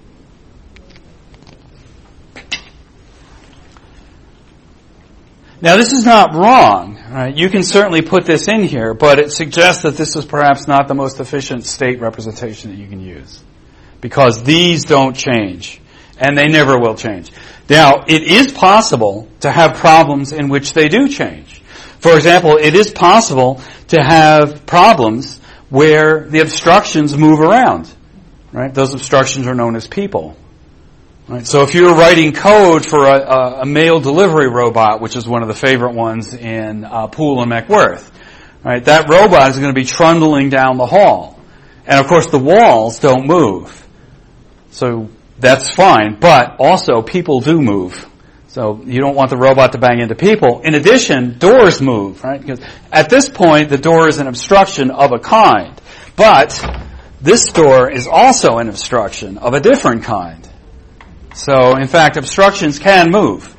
Now this is not wrong, right? You can certainly put this in here, but it suggests that this is perhaps not the most efficient state representation that you can use. Because these don't change. And they never will change. Now, it is possible to have problems in which they do change. For example, it is possible to have problems where the obstructions move around. Right? Those obstructions are known as people. Right, so if you're writing code for a mail delivery robot, which is one of the favorite ones in Poole and McWorth, right, that robot is going to be trundling down the hall. And of course the walls don't move. So that's fine, but also people do move. So you don't want the robot to bang into people. In addition, doors move, right? Because at this point, the door is an obstruction of a kind. But this door is also an obstruction of a different kind. So, in fact, obstructions can move.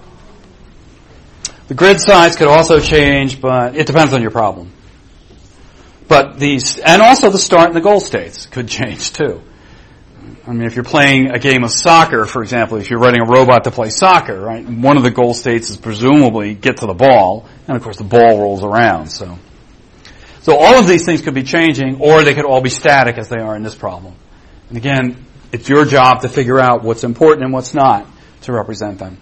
The grid size could also change, but it depends on your problem. But and also the start and the goal states could change too. I mean, if you're playing a game of soccer, for example, if you're writing a robot to play soccer, right, one of the goal states is presumably get to the ball, and of course the ball rolls around. So all of these things could be changing, or they could all be static as they are in this problem. And again, it's your job to figure out what's important and what's not to represent them.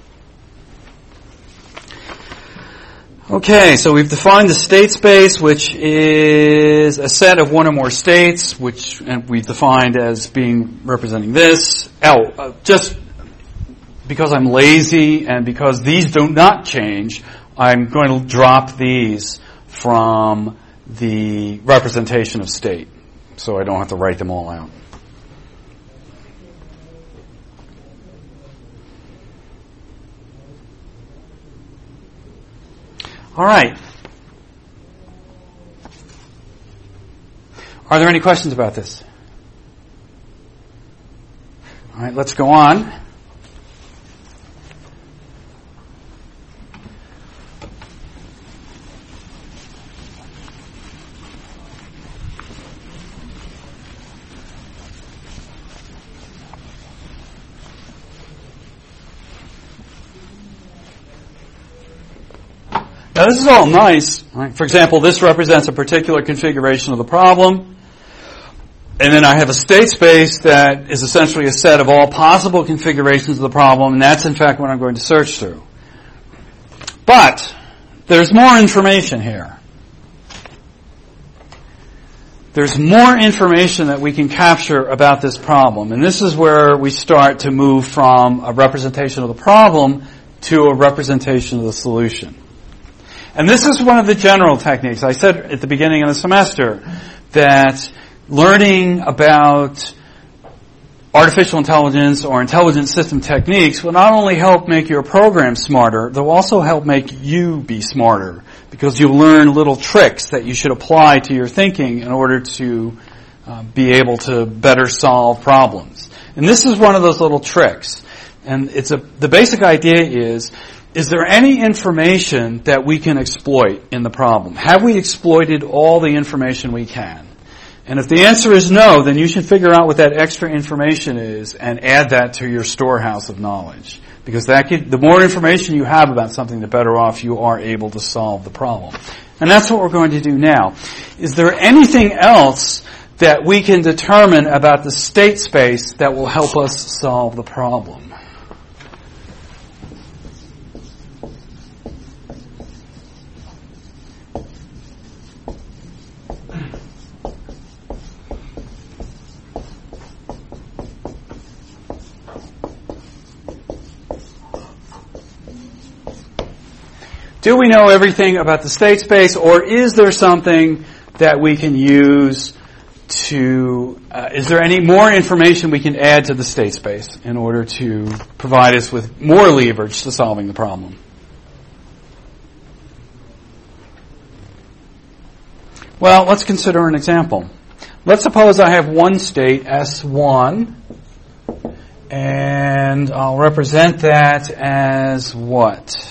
Okay, so we've defined the state space, which is a set of one or more states, and we've defined as being representing this. Just because I'm lazy and because these do not change, I'm going to drop these from the representation of state, so I don't have to write them all out. All right. Are there any questions about this? All right, let's go on. Now this is all nice. Right? For example, this represents a particular configuration of the problem. And then I have a state space that is essentially a set of all possible configurations of the problem, and that's in fact what I'm going to search through. But there's more information here. There's more information that we can capture about this problem. And this is where we start to move from a representation of the problem to a representation of the solution. And this is one of the general techniques. I said at the beginning of the semester that learning about artificial intelligence or intelligent system techniques will not only help make your program smarter, they'll also help make you be smarter, because you'll learn little tricks that you should apply to your thinking in order to be able to better solve problems. And this is one of those little tricks. And the basic idea is there any information that we can exploit in the problem? Have we exploited all the information we can? And if the answer is no, then you should figure out what that extra information is and add that to your storehouse of knowledge. Because the more information you have about something, the better off you are able to solve the problem. And that's what we're going to do now. Is there anything else that we can determine about the state space that will help us solve the problem? Do we know everything about the state space, or is there something that we can use is there any more information we can add to the state space in order to provide us with more leverage to solving the problem? Well, let's consider an example. Let's suppose I have one state, S1, and I'll represent that as what?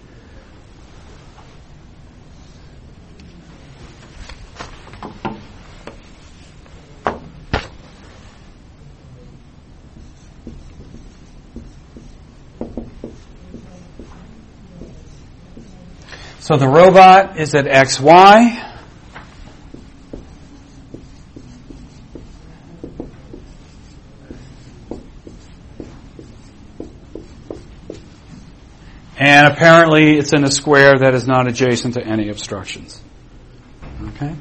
So the robot is at XY. And apparently it's in a square that is not adjacent to any obstructions. Okay?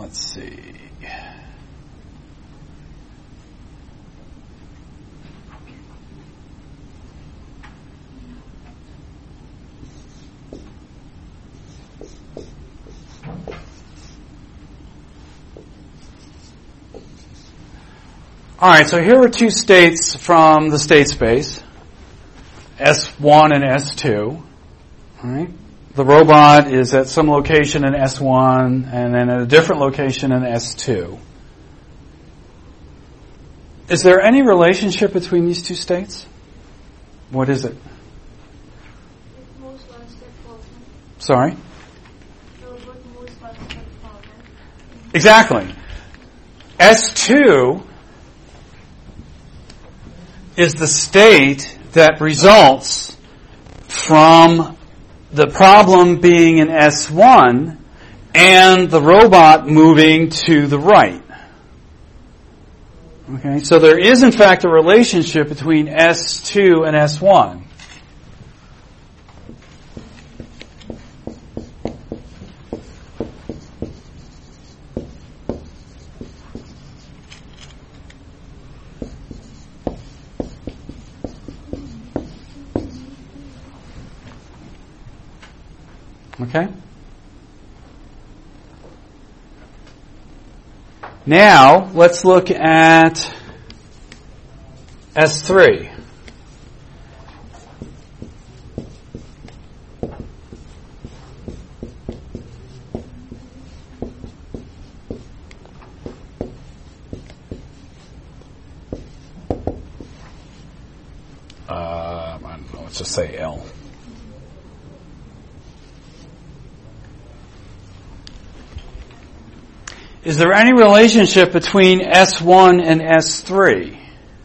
let's see. All right, so here are two states from the state space, S1 and S2. All right. The robot is at some location in S1 and then at a different location in S2. Is there any relationship between these two states? What is it? It moves one step forward. Sorry? The robot moves one step forward. Exactly. S2 is the state that results from the problem being in S1 and the robot moving to the right. Okay, so there is in fact a relationship between S2 and S1. Okay? Now, let's look at S3. I don't know, let's just say L. Is there any relationship between S1 and S3?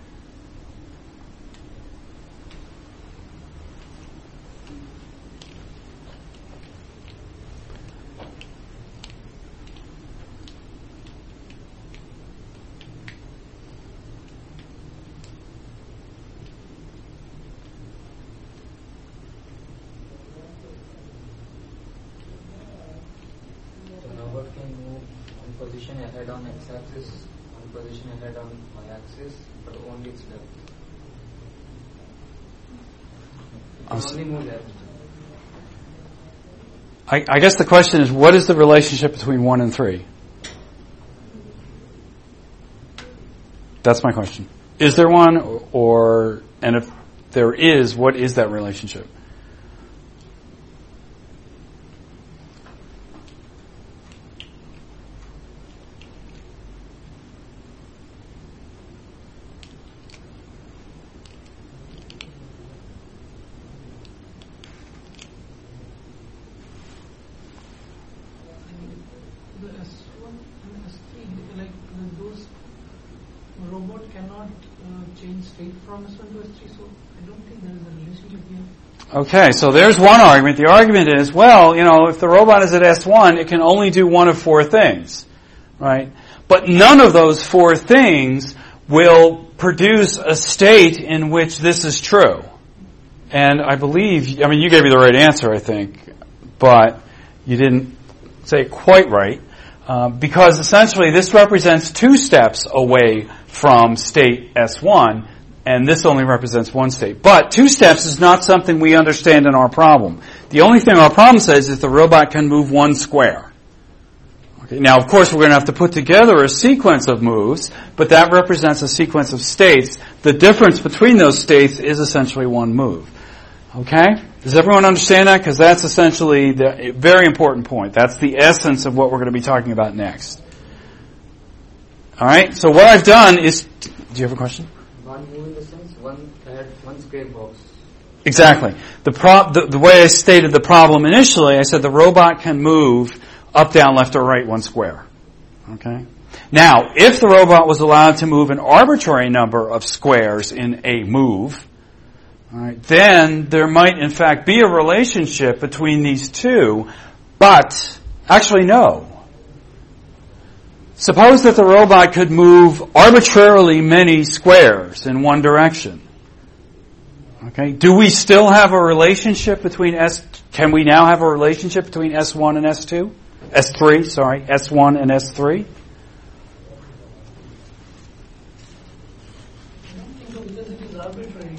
Position ahead on x-axis, one position ahead on y-axis, but only its left. It can only move left. I guess the question is, what is the relationship between 1 and 3? That's my question. Is there one, and if there is, what is that relationship? Okay, so there's one argument. The argument is, well, if the robot is at S1, it can only do one of 4 things, right? But none of those 4 things will produce a state in which this is true. And I believe, you gave me the right answer, I think, but you didn't say it quite right, because essentially this represents 2 steps away from state S1, and this only represents 1 state. But 2 steps is not something we understand in our problem. The only thing our problem says is the robot can move 1 square. Okay, now, of course, we're going to have to put together a sequence of moves, but that represents a sequence of states. The difference between those states is essentially 1 move. Okay? Does everyone understand that? Because that's essentially the very important point. That's the essence of what we're going to be talking about next. All right? So what I've done is... Do you have a question? One move in the sense, one square box. Exactly. The way I stated the problem initially, I said the robot can move up, down, left, or right 1 square. Okay? Now, if the robot was allowed to move an arbitrary number of squares in a move, all right, then there might in fact be a relationship between these 2, but actually no. Suppose that the robot could move arbitrarily many squares in one direction. Okay, do we still have a relationship between can we now have a relationship between S1 and S2? S3, sorry, S1 and S3? Because it is arbitrary.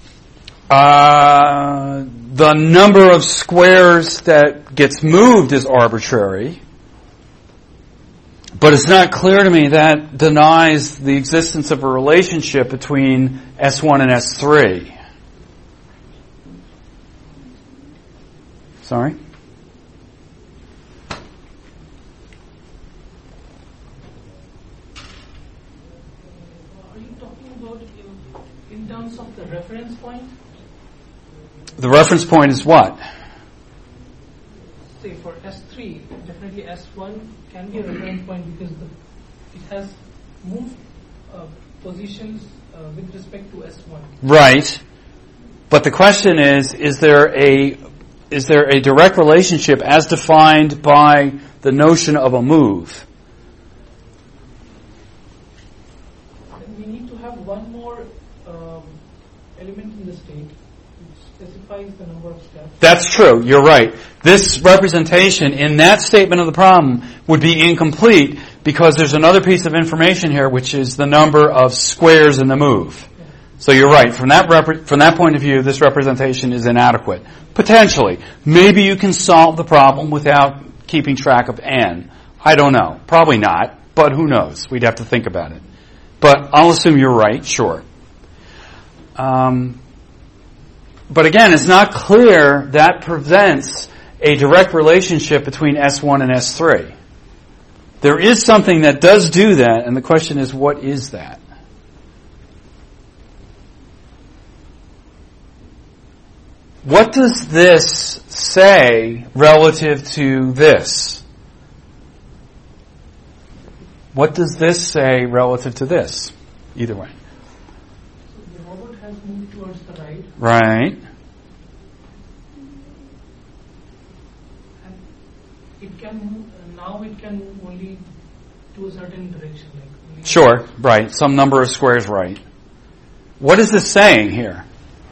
The number of squares that gets moved is arbitrary, but it's not clear to me that denies the existence of a relationship between S1 and S3. Sorry? Are you talking about in terms of the reference point? The reference point is what? Say for S3, definitely S1 can be a reference point because it has moved positions with respect to S1. Right. But the question is there a direct relationship as defined by the notion of a move? Then we need to have one more element in the state which specifies the number of steps. That's true. You're right. This representation in that statement of the problem would be incomplete because there's another piece of information here, which is the number of squares in the move. So you're right. From that point of view, this representation is inadequate. Potentially. Maybe you can solve the problem without keeping track of n. I don't know. Probably not. But who knows? We'd have to think about it. But I'll assume you're right. Sure. But again, it's not clear that prevents a direct relationship between S1 and S3. There is something that does do that, and the question is, what is that? What does this say relative to this? What does this say relative to this? Either way. So the robot has moved towards the right. Right. And it can move, now it can move only to a certain direction. Like Sure, right. Some number of squares right. What is this saying here?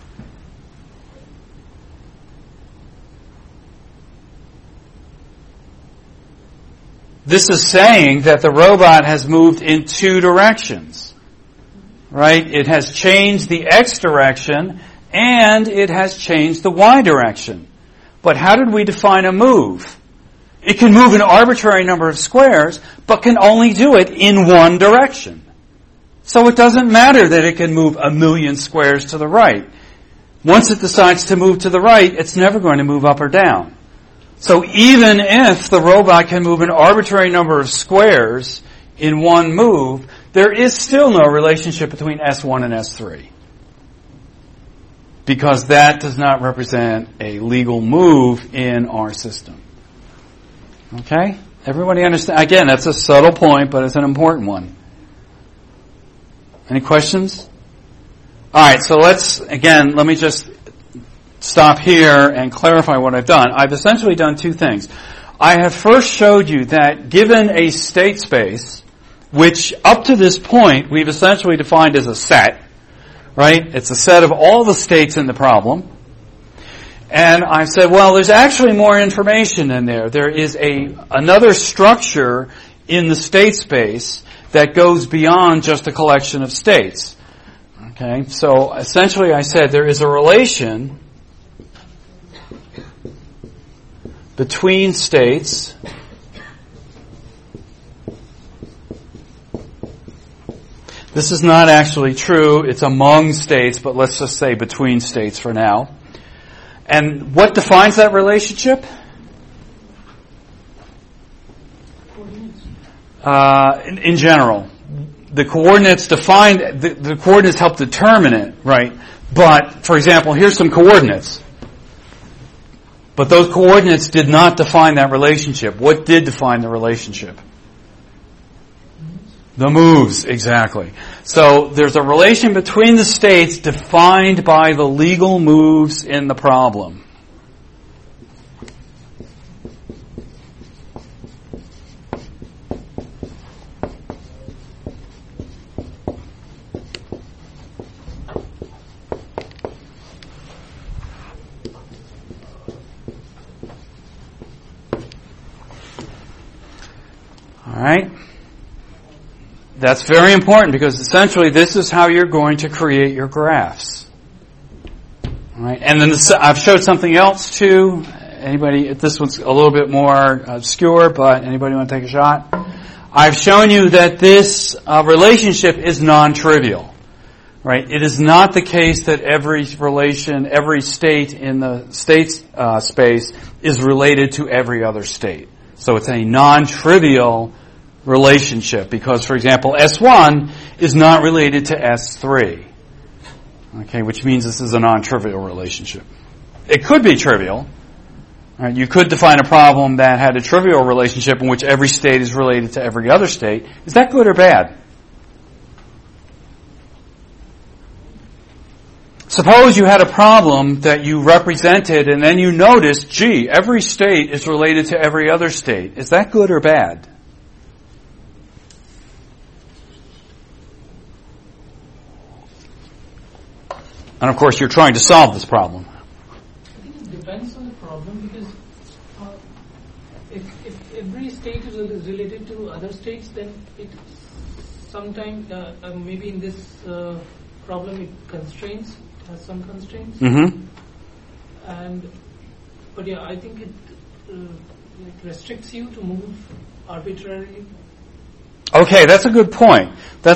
This is saying that the robot has moved in two directions. Right? It has changed the X direction and it has changed the Y direction. But how did we define a move? It can move an arbitrary number of squares, but can only do it in one direction. So it doesn't matter that it can move 1,000,000 squares to the right. Once it decides to move to the right, it's never going to move up or down. So even if the robot can move an arbitrary number of squares in one move, there is still no relationship between S1 and S3. Because that does not represent a legal move in our system. Okay? Everybody understand? Again, that's a subtle point, but it's an important one. Any questions? Alright, so let me just stop here and clarify what I've done. I've essentially done two things. I have first showed you that given a state space, which up to this point we've essentially defined as a set, right? It's a set of all the states in the problem. And I said, well, there's actually more information in there. There is another structure in the state space that goes beyond just a collection of states. Okay, so essentially I said there is a relation between states This is not actually true. It's among states, but let's just say between states for now. And what defines that relationship? In general. The coordinates defined, the coordinates help determine it, right? But, for example, here's some coordinates. But those coordinates did not define that relationship. What did define the relationship? The moves, exactly. So there's a relation between the states defined by the legal moves in the problem. That's very important because essentially this is how you're going to create your graphs. All right? And then I've showed something else too. Anybody, this one's a little bit more obscure, but anybody want to take a shot? I've shown you that this relationship is non-trivial. Right? It is not the case that every state in the state's space is related to every other state. So it's a non-trivial relationship because, for example, S1 is not related to S3. Okay, which means this is a non-trivial relationship. It could be trivial. Right? You could define a problem that had a trivial relationship in which every state is related to every other state. Is that good or bad? Suppose you had a problem that you represented and then you noticed, gee, every state is related to every other state. Is that good or bad? And of course, you're trying to solve this problem. I think it depends on the problem because if every state is related to other states, then it sometimes, maybe in this problem, it has some constraints. Mm-hmm. But yeah, I think it restricts you to move arbitrarily. Okay, that's a good point.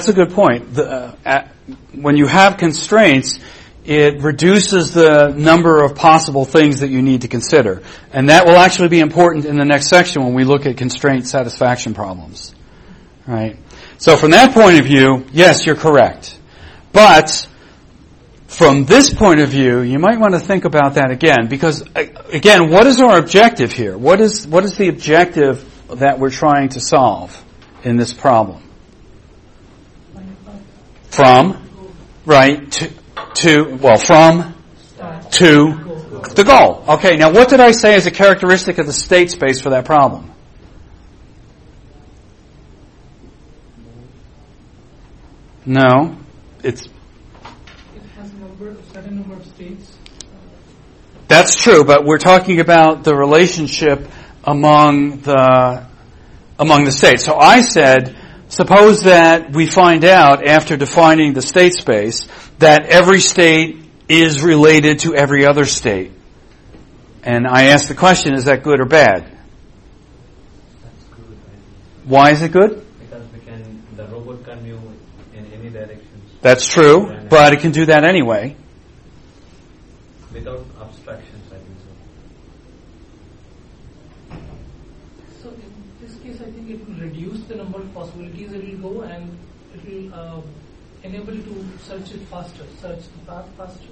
When you have constraints, it reduces the number of possible things that you need to consider. And that will actually be important in the next section when we look at constraint satisfaction problems. Right? So from that point of view, yes, you're correct. But from this point of view, you might want to think about that again, because again, what is our objective here? What is the objective that we're trying to solve in this problem? From to the goal. Okay, now what did I say is a characteristic of the state space for that problem? No, it has a certain number of states. That's true, but we're talking about the relationship among the states. So I said, suppose that we find out after defining the state space that every state is related to every other state. And I asked the question, is that good or bad? That's good. Why is it good? Because the robot can move in any direction. That's true, but it can do that anyway. Without abstractions, I think so. So in this case, I think it will reduce the number of possibilities it will go, and it will enable you to search it faster, search the path faster.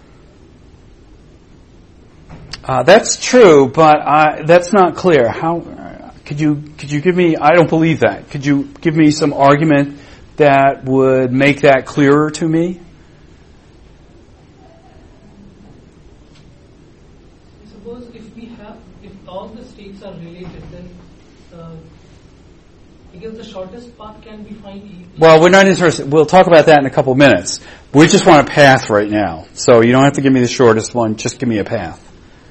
That's true, but that's not clear. How could you give me? I don't believe that. Could you give me some argument that would make that clearer to me? Suppose if all the states are related, then because the shortest path can be found easily. Well, we're not interested. We'll talk about that in a couple of minutes. We just want a path right now. So you don't have to give me the shortest one. Just give me a path.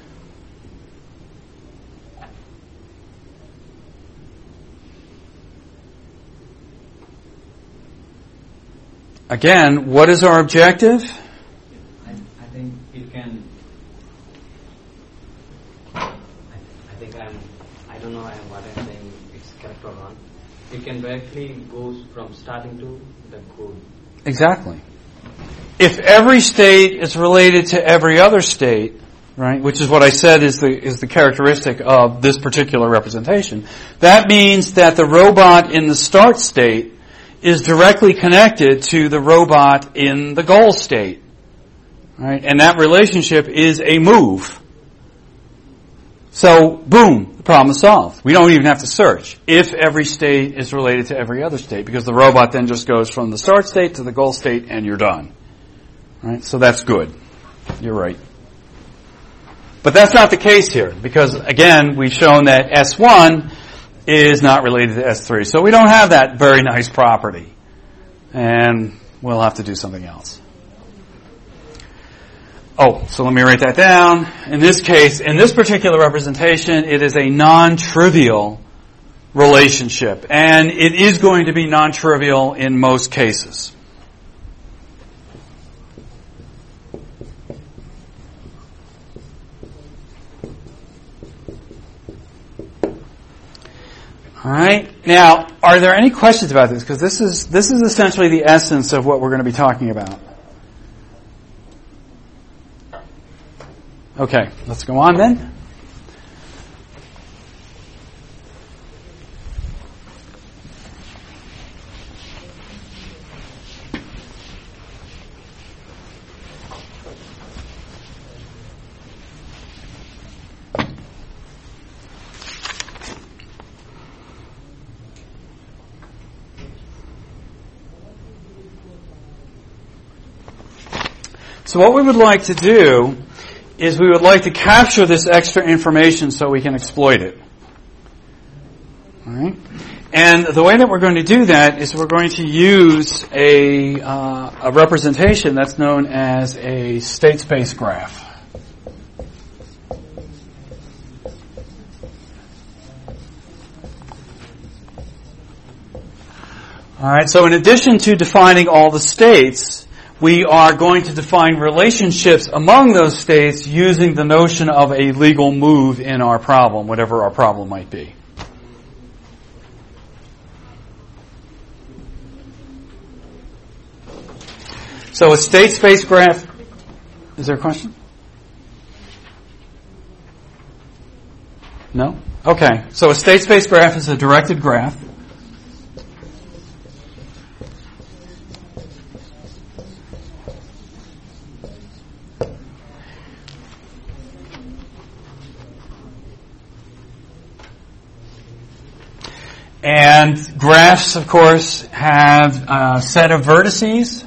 Again, what is our objective? I think it can. I don't know what I'm saying. It's correct or wrong. It can directly go from starting to the goal. Exactly. If every state is related to every other state, right, which is what I said is the characteristic of this particular representation, that means that the robot in the start state is directly connected to the robot in the goal state. Right? And that relationship is a move. So, boom, the problem is solved. We don't even have to search if every state is related to every other state, because the robot then just goes from the start state to the goal state and you're done. Right? So that's good. You're right. But that's not the case here, because again, we've shown that S1 is not related to S3. So we don't have that very nice property. And we'll have to do something else. Oh, so let me write that down. In this case, in this particular representation, it is a non-trivial relationship. And it is going to be non-trivial in most cases. All right. Now, are there any questions about this? Because this is essentially the essence of what we're going to be talking about. Okay, let's go on then. So what we would like to do is we would like to capture this extra information so we can exploit it. All right? And the way that we're going to do that is we're going to use a representation that's known as a state space graph. All right, so in addition to defining all the states, we are going to define relationships among those states using the notion of a legal move in our problem, whatever our problem might be. So a state space graph, is there a question? No? Okay, so a state space graph is a directed graph. And graphs, of course, have a set of vertices.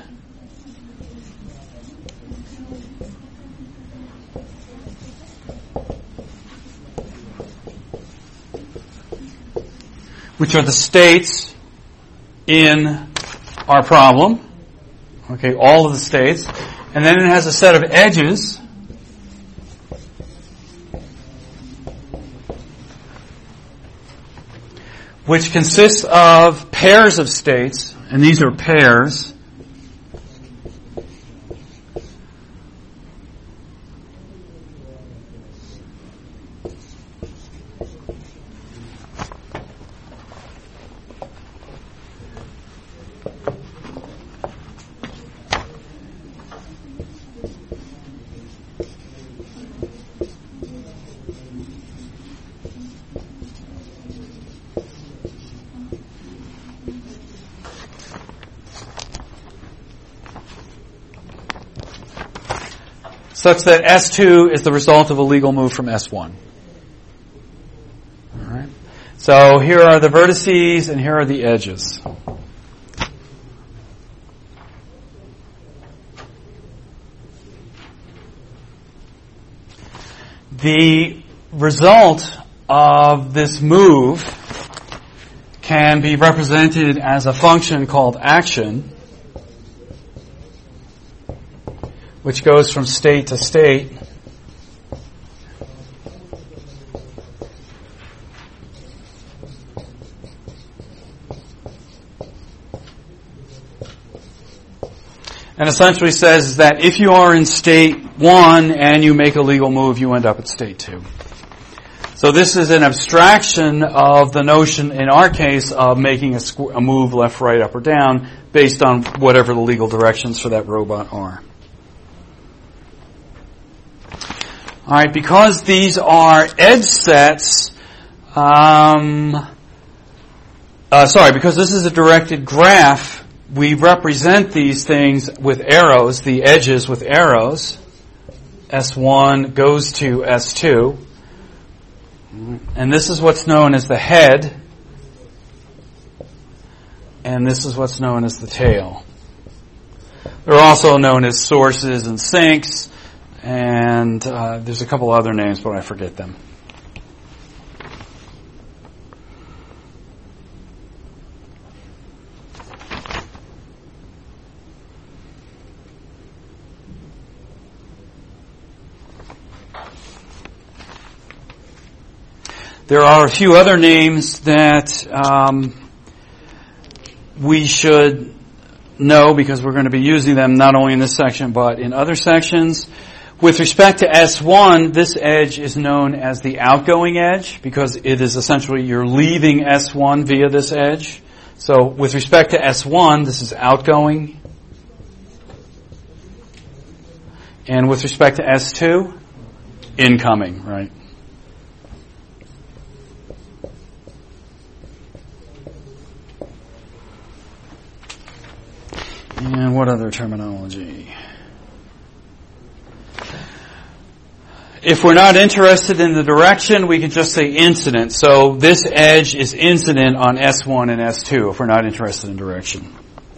Which are the states in our problem. Okay, all of the states. And then it has a set of edges. Which consists of pairs of states, and these are pairs. Such that S2 is the result of a legal move from S1. All right. So here are the vertices and here are the edges. The result of this move can be represented as a function called action, which goes from state to state. And essentially says that if you are in state 1 and you make a legal move, you end up at state 2. So this is an abstraction of the notion, in our case, of making a move left, right, up, or down based on whatever the legal directions for that robot are. All right, because these are edge sets, because this is a directed graph, we represent these things with arrows, the edges with arrows. S1 goes to S2. And this is what's known as the head. And this is what's known as the tail. They're also known as sources and sinks. And there's a couple other names, but I forget them. There are a few other names that we should know because we're going to be using them not only in this section but in other sections. With respect to S1, this edge is known as the outgoing edge because it is essentially you're leaving S1 via this edge. So with respect to S1, this is outgoing. And with respect to S2, incoming, right? And what other terminology? If we're not interested in the direction, we can just say incident. So this edge is incident on S1 and S2 if we're not interested in direction.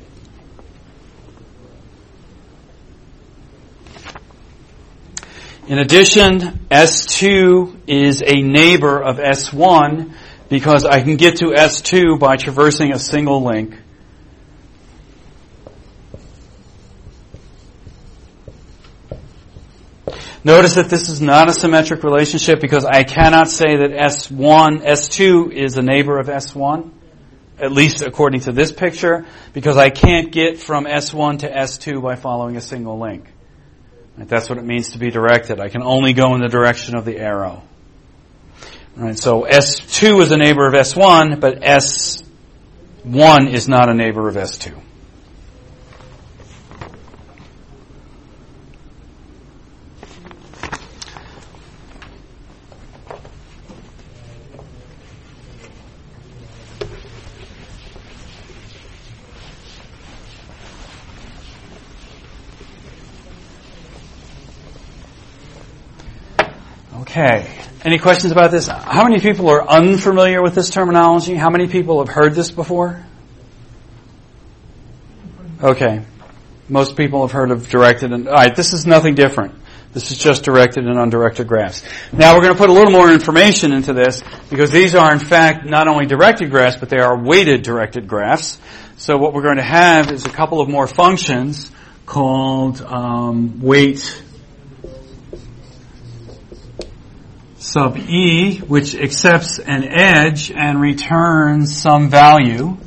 In addition, S2 is a neighbor of S1 because I can get to S2 by traversing a single link. Notice that this is not a symmetric relationship because I cannot say that S2 is a neighbor of S1, at least according to this picture, because I can't get from S1 to S2 by following a single link. Right, that's what it means to be directed. I can only go in the direction of the arrow. Right, so S2 is a neighbor of S1, but S1 is not a neighbor of S2. Okay. Any questions about this? How many people are unfamiliar with this terminology? How many people have heard this before? Okay. Most people have heard of directed and... Alright, this is nothing different. This is just directed and undirected graphs. Now we're going to put a little more information into this because these are in fact not only directed graphs, but they are weighted directed graphs. So what we're going to have is a couple of more functions called weight sub E, which accepts an edge and returns some value,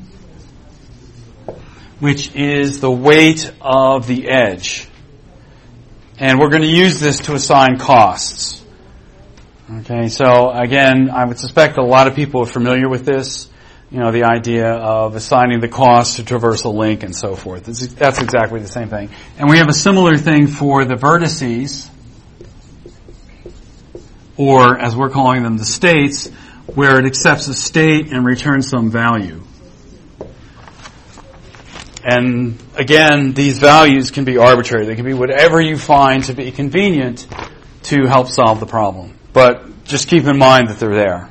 which is the weight of the edge. And we're going to use this to assign costs. Okay, so again, I would suspect that a lot of people are familiar with this. You know, the idea of assigning the cost to traverse a link and so forth. That's exactly the same thing. And we have a similar thing for the vertices, or as we're calling them, the states, where it accepts a state and returns some value. And again, these values can be arbitrary. They can be whatever you find to be convenient to help solve the problem. But just keep in mind that they're there.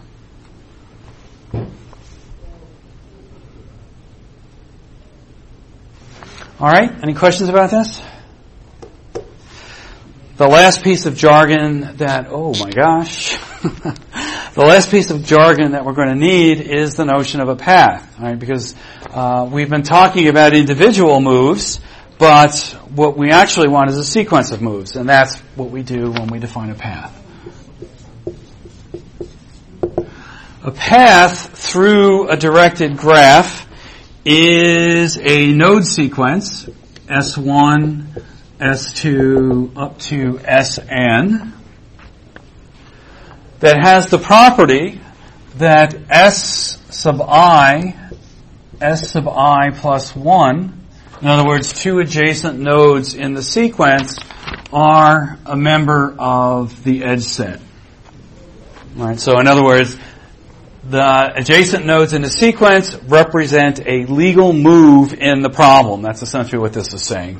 All right, any questions about this? The last piece of jargon that, oh my gosh, the last piece of jargon that we're going to need is the notion of a path, right? Because we've been talking about individual moves, but what we actually want is a sequence of moves, and that's what we do when we define a path. A path through a directed graph is a node sequence, S1, S2 up to Sn, that has the property that S sub I plus 1, in other words, two adjacent nodes in the sequence, are a member of the edge set. Right, so in other words, the adjacent nodes in the sequence represent a legal move in the problem. That's essentially what this is saying.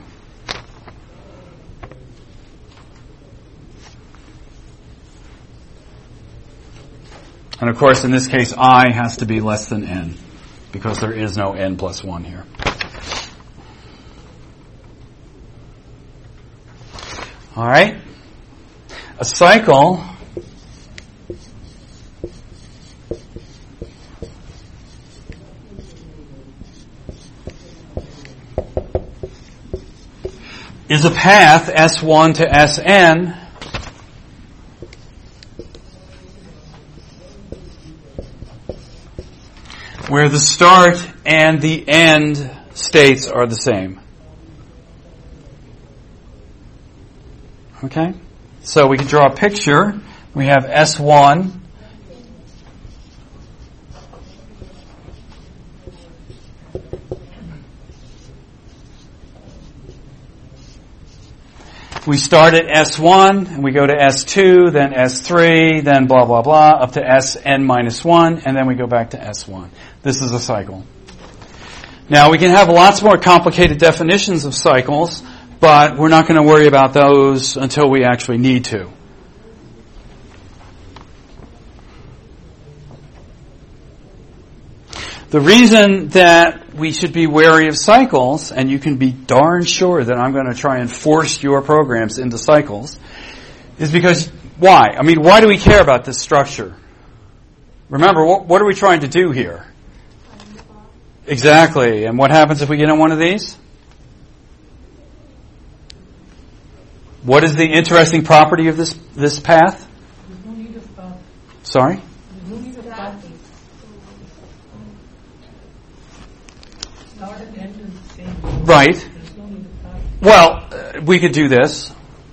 And of course, in this case, I has to be less than n, because there is no n plus 1 here. All right. A cycle is a path S1 to Sn where the start and the end states are the same. Okay? So we can draw a picture. We have S1. We start at S1, and we go to S2, then S3, then blah, blah, blah, up to Sn minus 1, and then we go back to S1. This is a cycle. Now, we can have lots more complicated definitions of cycles, but we're not going to worry about those until we actually need to. The reason that we should be wary of cycles, and you can be darn sure that I'm going to try and force your programs into cycles, is because, why? I mean, why do we care about this structure? Remember, what are we trying to do here? Exactly. And what happens if we get in one of these? What is the interesting property of this path? There's no need of path. Sorry? There's no need of path. Start and end is the same. Right. There's no need of path. Well, we could do this.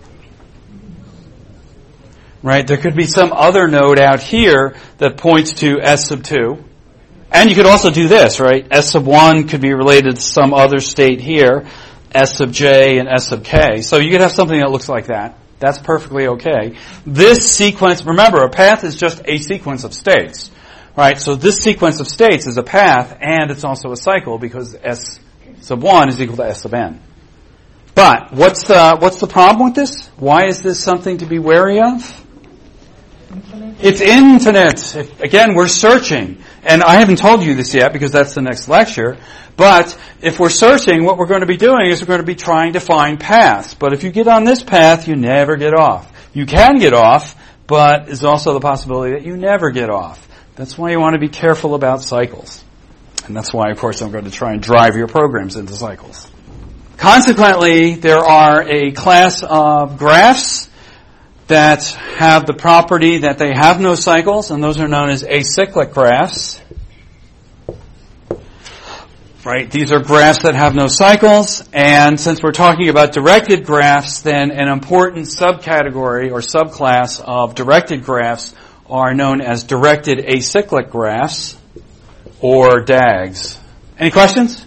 Right? There could be some other node out here that points to S sub 2. And you could also do this, right? S sub 1 could be related to some other state here, S sub j and S sub k. So you could have something that looks like that. That's perfectly okay. This sequence, remember, a path is just a sequence of states. Right? So this sequence of states is a path, and it's also a cycle because S sub 1 is equal to S sub n. But what's the problem with this? Why is this something to be wary of? Infinite. It's infinite. Again, we're searching. And I haven't told you this yet because that's the next lecture. But if we're searching, what we're going to be doing is we're going to be trying to find paths. But if you get on this path, you never get off. You can get off, but there's also the possibility that you never get off. That's why you want to be careful about cycles. And that's why, of course, I'm going to try and drive your programs into cycles. Consequently, there are a class of graphs that have the property that they have no cycles, and those are known as acyclic graphs. Right? These are graphs that have no cycles, and since we're talking about directed graphs, then an important subcategory or subclass of directed graphs are known as directed acyclic graphs, or DAGs. Any questions?